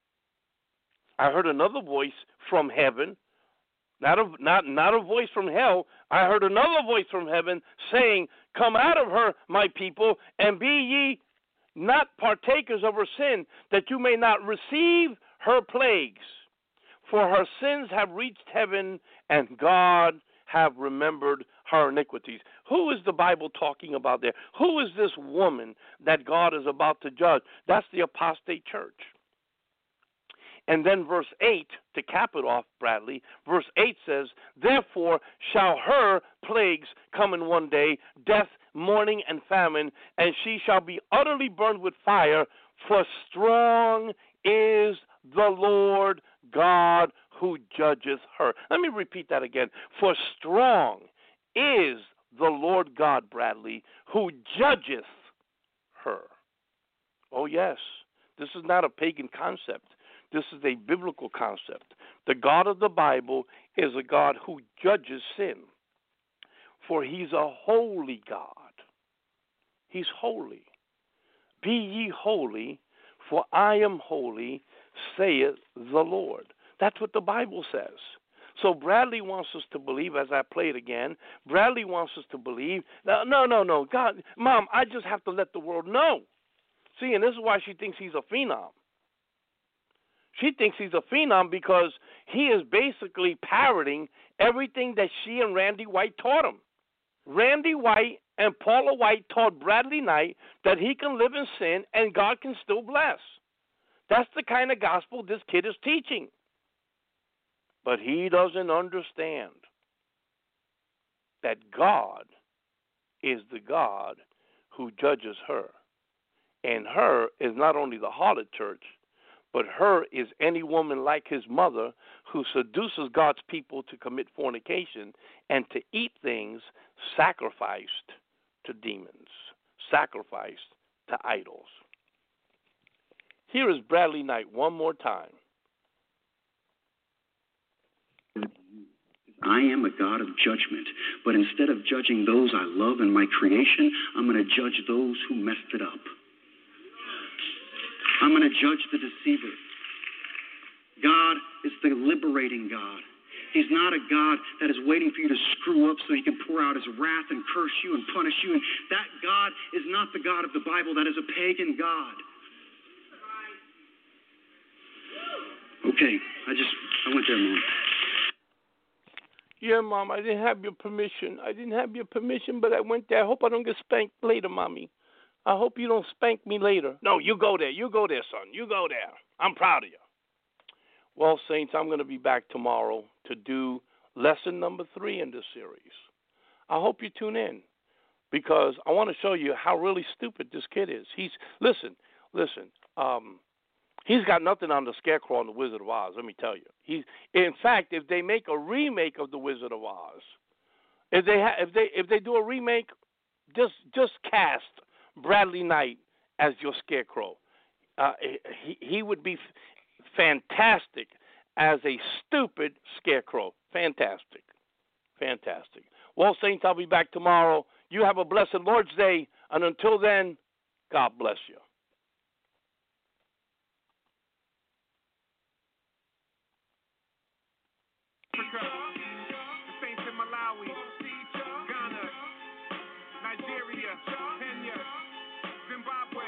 I heard another voice from heaven, not a voice from hell. I heard another voice from heaven saying, come out of her, my people, and be ye not partakers of her sin, that you may not receive her plagues. For her sins have reached heaven, and God have remembered her iniquities. Who is the Bible talking about there? Who is this woman that God is about to judge? That's the apostate church. And then verse 8, to cap it off, Bradley, verse 8 says, therefore shall her plagues come in one day, death, mourning, and famine, and she shall be utterly burned with fire, for strong is the Lord God who judges her. Let me repeat that again. For strong is the Lord God, Bradley, who judgeth her. Oh, yes. This is not a pagan concept. This is a biblical concept. The God of the Bible is a God who judges sin. For he's a holy God. He's holy. Be ye holy, for I am holy, saith the Lord. That's what the Bible says. So Bradley wants us to believe, as I play it again, Bradley wants us to believe, no, God, Mom, I just have to let the world know. See, and this is why she thinks he's a phenom. She thinks he's a phenom because he is basically parroting everything that she and Randy White taught him. Randy White and Paula White taught Bradley Knight that he can live in sin and God can still bless. That's the kind of gospel this kid is teaching. But he doesn't understand that God is the God who judges her. And her is not only the harlot church, but her is any woman like his mother who seduces God's people to commit fornication and to eat things sacrificed to demons, sacrificed to idols. Here is Bradley Knight one more time. I am a God of judgment, but instead of judging those I love in my creation, I'm going to judge those who messed it up. I'm going to judge the deceiver. God is the liberating God. He's not a God that is waiting for you to screw up so he can pour out his wrath and curse you and punish you. And that God is not the God of the Bible. That is a pagan God. Okay, I went there, Mom. Yeah, Mom, I didn't have your permission. But I went there. I hope I don't get spanked later, Mommy. I hope you don't spank me later. No, you go there. You go there, son. You go there. I'm proud of you. Well, Saints, I'm going to be back tomorrow to do lesson number 3 in this series. I hope you tune in because I want to show you how really stupid this kid is. Listen. He's got nothing on the Scarecrow and the Wizard of Oz. Let me tell you. In fact, if they make a remake of the Wizard of Oz, if they do a remake, just cast Bradley Knight as your Scarecrow. He would be fantastic as a stupid Scarecrow. Fantastic. Well, Saints, I'll be back tomorrow. You have a blessed Lord's Day, and until then, God bless you. Africa, the Saints in Malawi, Ghana, Nigeria, Kenya, Zimbabwe.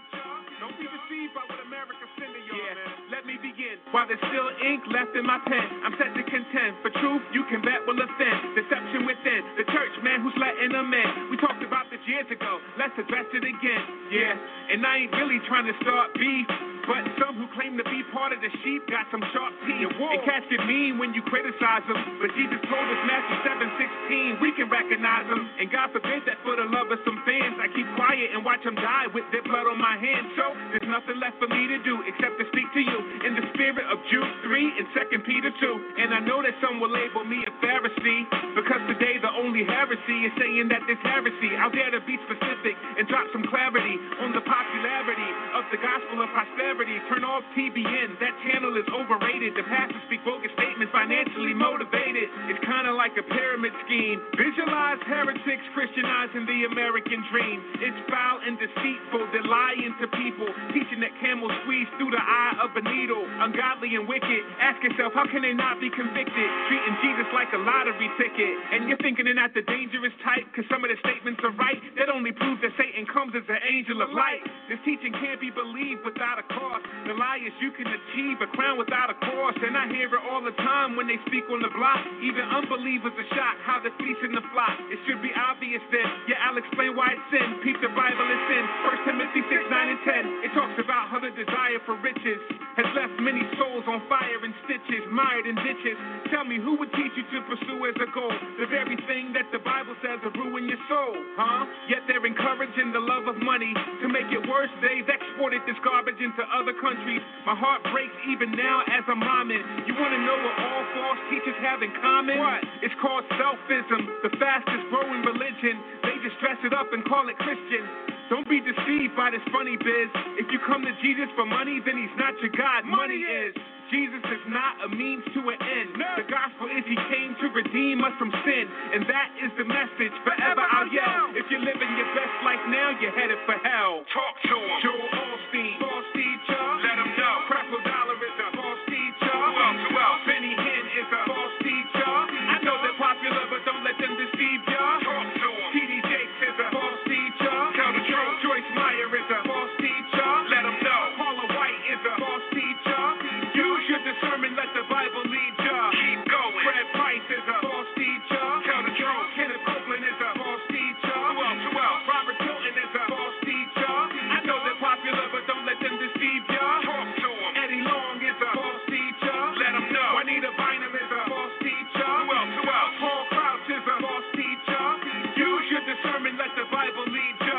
Don't be deceived by what America's sending you, man. Let me begin. While there's still ink left in my pen, I'm set to contend. For truth, you can bet will offend. Deception within the church, man, who's letting them in. We talked about this years ago. Let's address it again. Yeah, and I ain't really trying to start beef. But some who claim to be part of the sheep got some sharp teeth. And cats get mean when you criticize them. But Jesus told us, Matthew 7:16, we can recognize them. And God forbid that for the love of some fans, I keep quiet and watch them die with their blood on my hands. So there's nothing left for me to do except to speak to you in the spirit of Jude 3 and 2 Peter 2. And I know that some will label me a Pharisee because today the only heresy is saying that there's heresy. I'll dare to be specific and drop some clarity on the popularity of the gospel of prosperity. Turn off TBN, that channel is overrated. The pastors speak bogus statements, financially motivated. It's kind of like a pyramid scheme. Visualize heretics Christianizing the American dream. It's foul and deceitful, they're lying to people, teaching that camels squeeze through the eye of a needle. Ungodly and wicked, ask yourself, how can they not be convicted? Treating Jesus like a lottery ticket. And you're thinking they're not the dangerous type, cause some of the statements are right. That only proves that Satan comes as an angel of light. This teaching can't be believed without a cross. The lie is you can achieve a crown without a cross. And I hear it all the time when they speak on the block. Even unbelievers are shocked how they're fleecing the flock. It should be obvious then. Yeah, I'll explain why it's sin. Peep the Bible is sin. 1 Timothy 6, 9, and 10. It talks about how the desire for riches has left many souls on fire and stitches, mired in ditches. Tell me, who would teach you to pursue as a goal the very thing that the Bible says will ruin your soul, huh? Yet they're encouraging the love of money. To make it worse, they've exported this garbage into other countries. My heart breaks even now as I'm rhyming. You want to know what all false teachers have in common? What? It's called selfism, the fastest growing religion. They just dress it up and call it Christian. Don't be deceived by this funny biz. If you come to Jesus for money, then he's not your God. Money is. Jesus is not a means to an end. The gospel is he came to redeem us from sin. And that is the message. Forever I'll yell. If you're living your best life now, you're headed for hell. Talk to him. Joel Osteen, false teacher. Let him know. Crackle Dollar is a false teacher. Who else? Benny Hinn is a false teacher. I know they're popular, but don't let them deceive ya. Talk to him. T.D. Jakes is a false teacher. Tell the truth. Joyce Meyer is a false teacher. Let him know. Paula White is a false teacher. Use your discernment, let the Bible lead ya. Keep going. Fred Price is a false teacher. Tell the truth. Kenneth Copeland is a false teacher. Who else? Robert Tilton is a false teacher. I know they're popular, but don't let them deceive ya. Talk to him. Eddie Long is a false teacher. Let him know. Juanita Bynum is a false teacher. Who else? Paul Crouch is a false teacher. Use your discernment, let the Bible lead ya.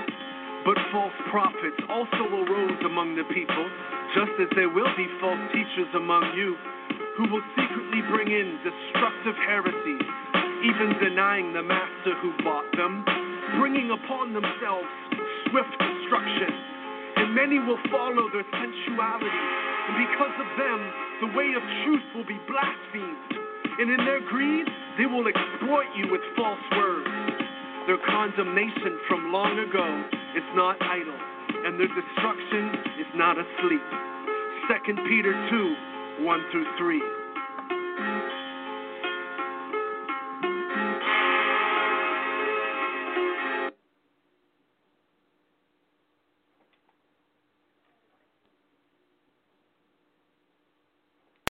But false prophets also arose among the people, just as there will be false teachers among you, who will secretly bring in destructive heresies, even denying the master who bought them, bringing upon themselves swift destruction. And many will follow their sensuality, and because of them, the way of truth will be blasphemed. And in their greed, they will exploit you with false words. Their condemnation from long ago is not idle, and their destruction is not asleep. 2 Peter 2, 1-3.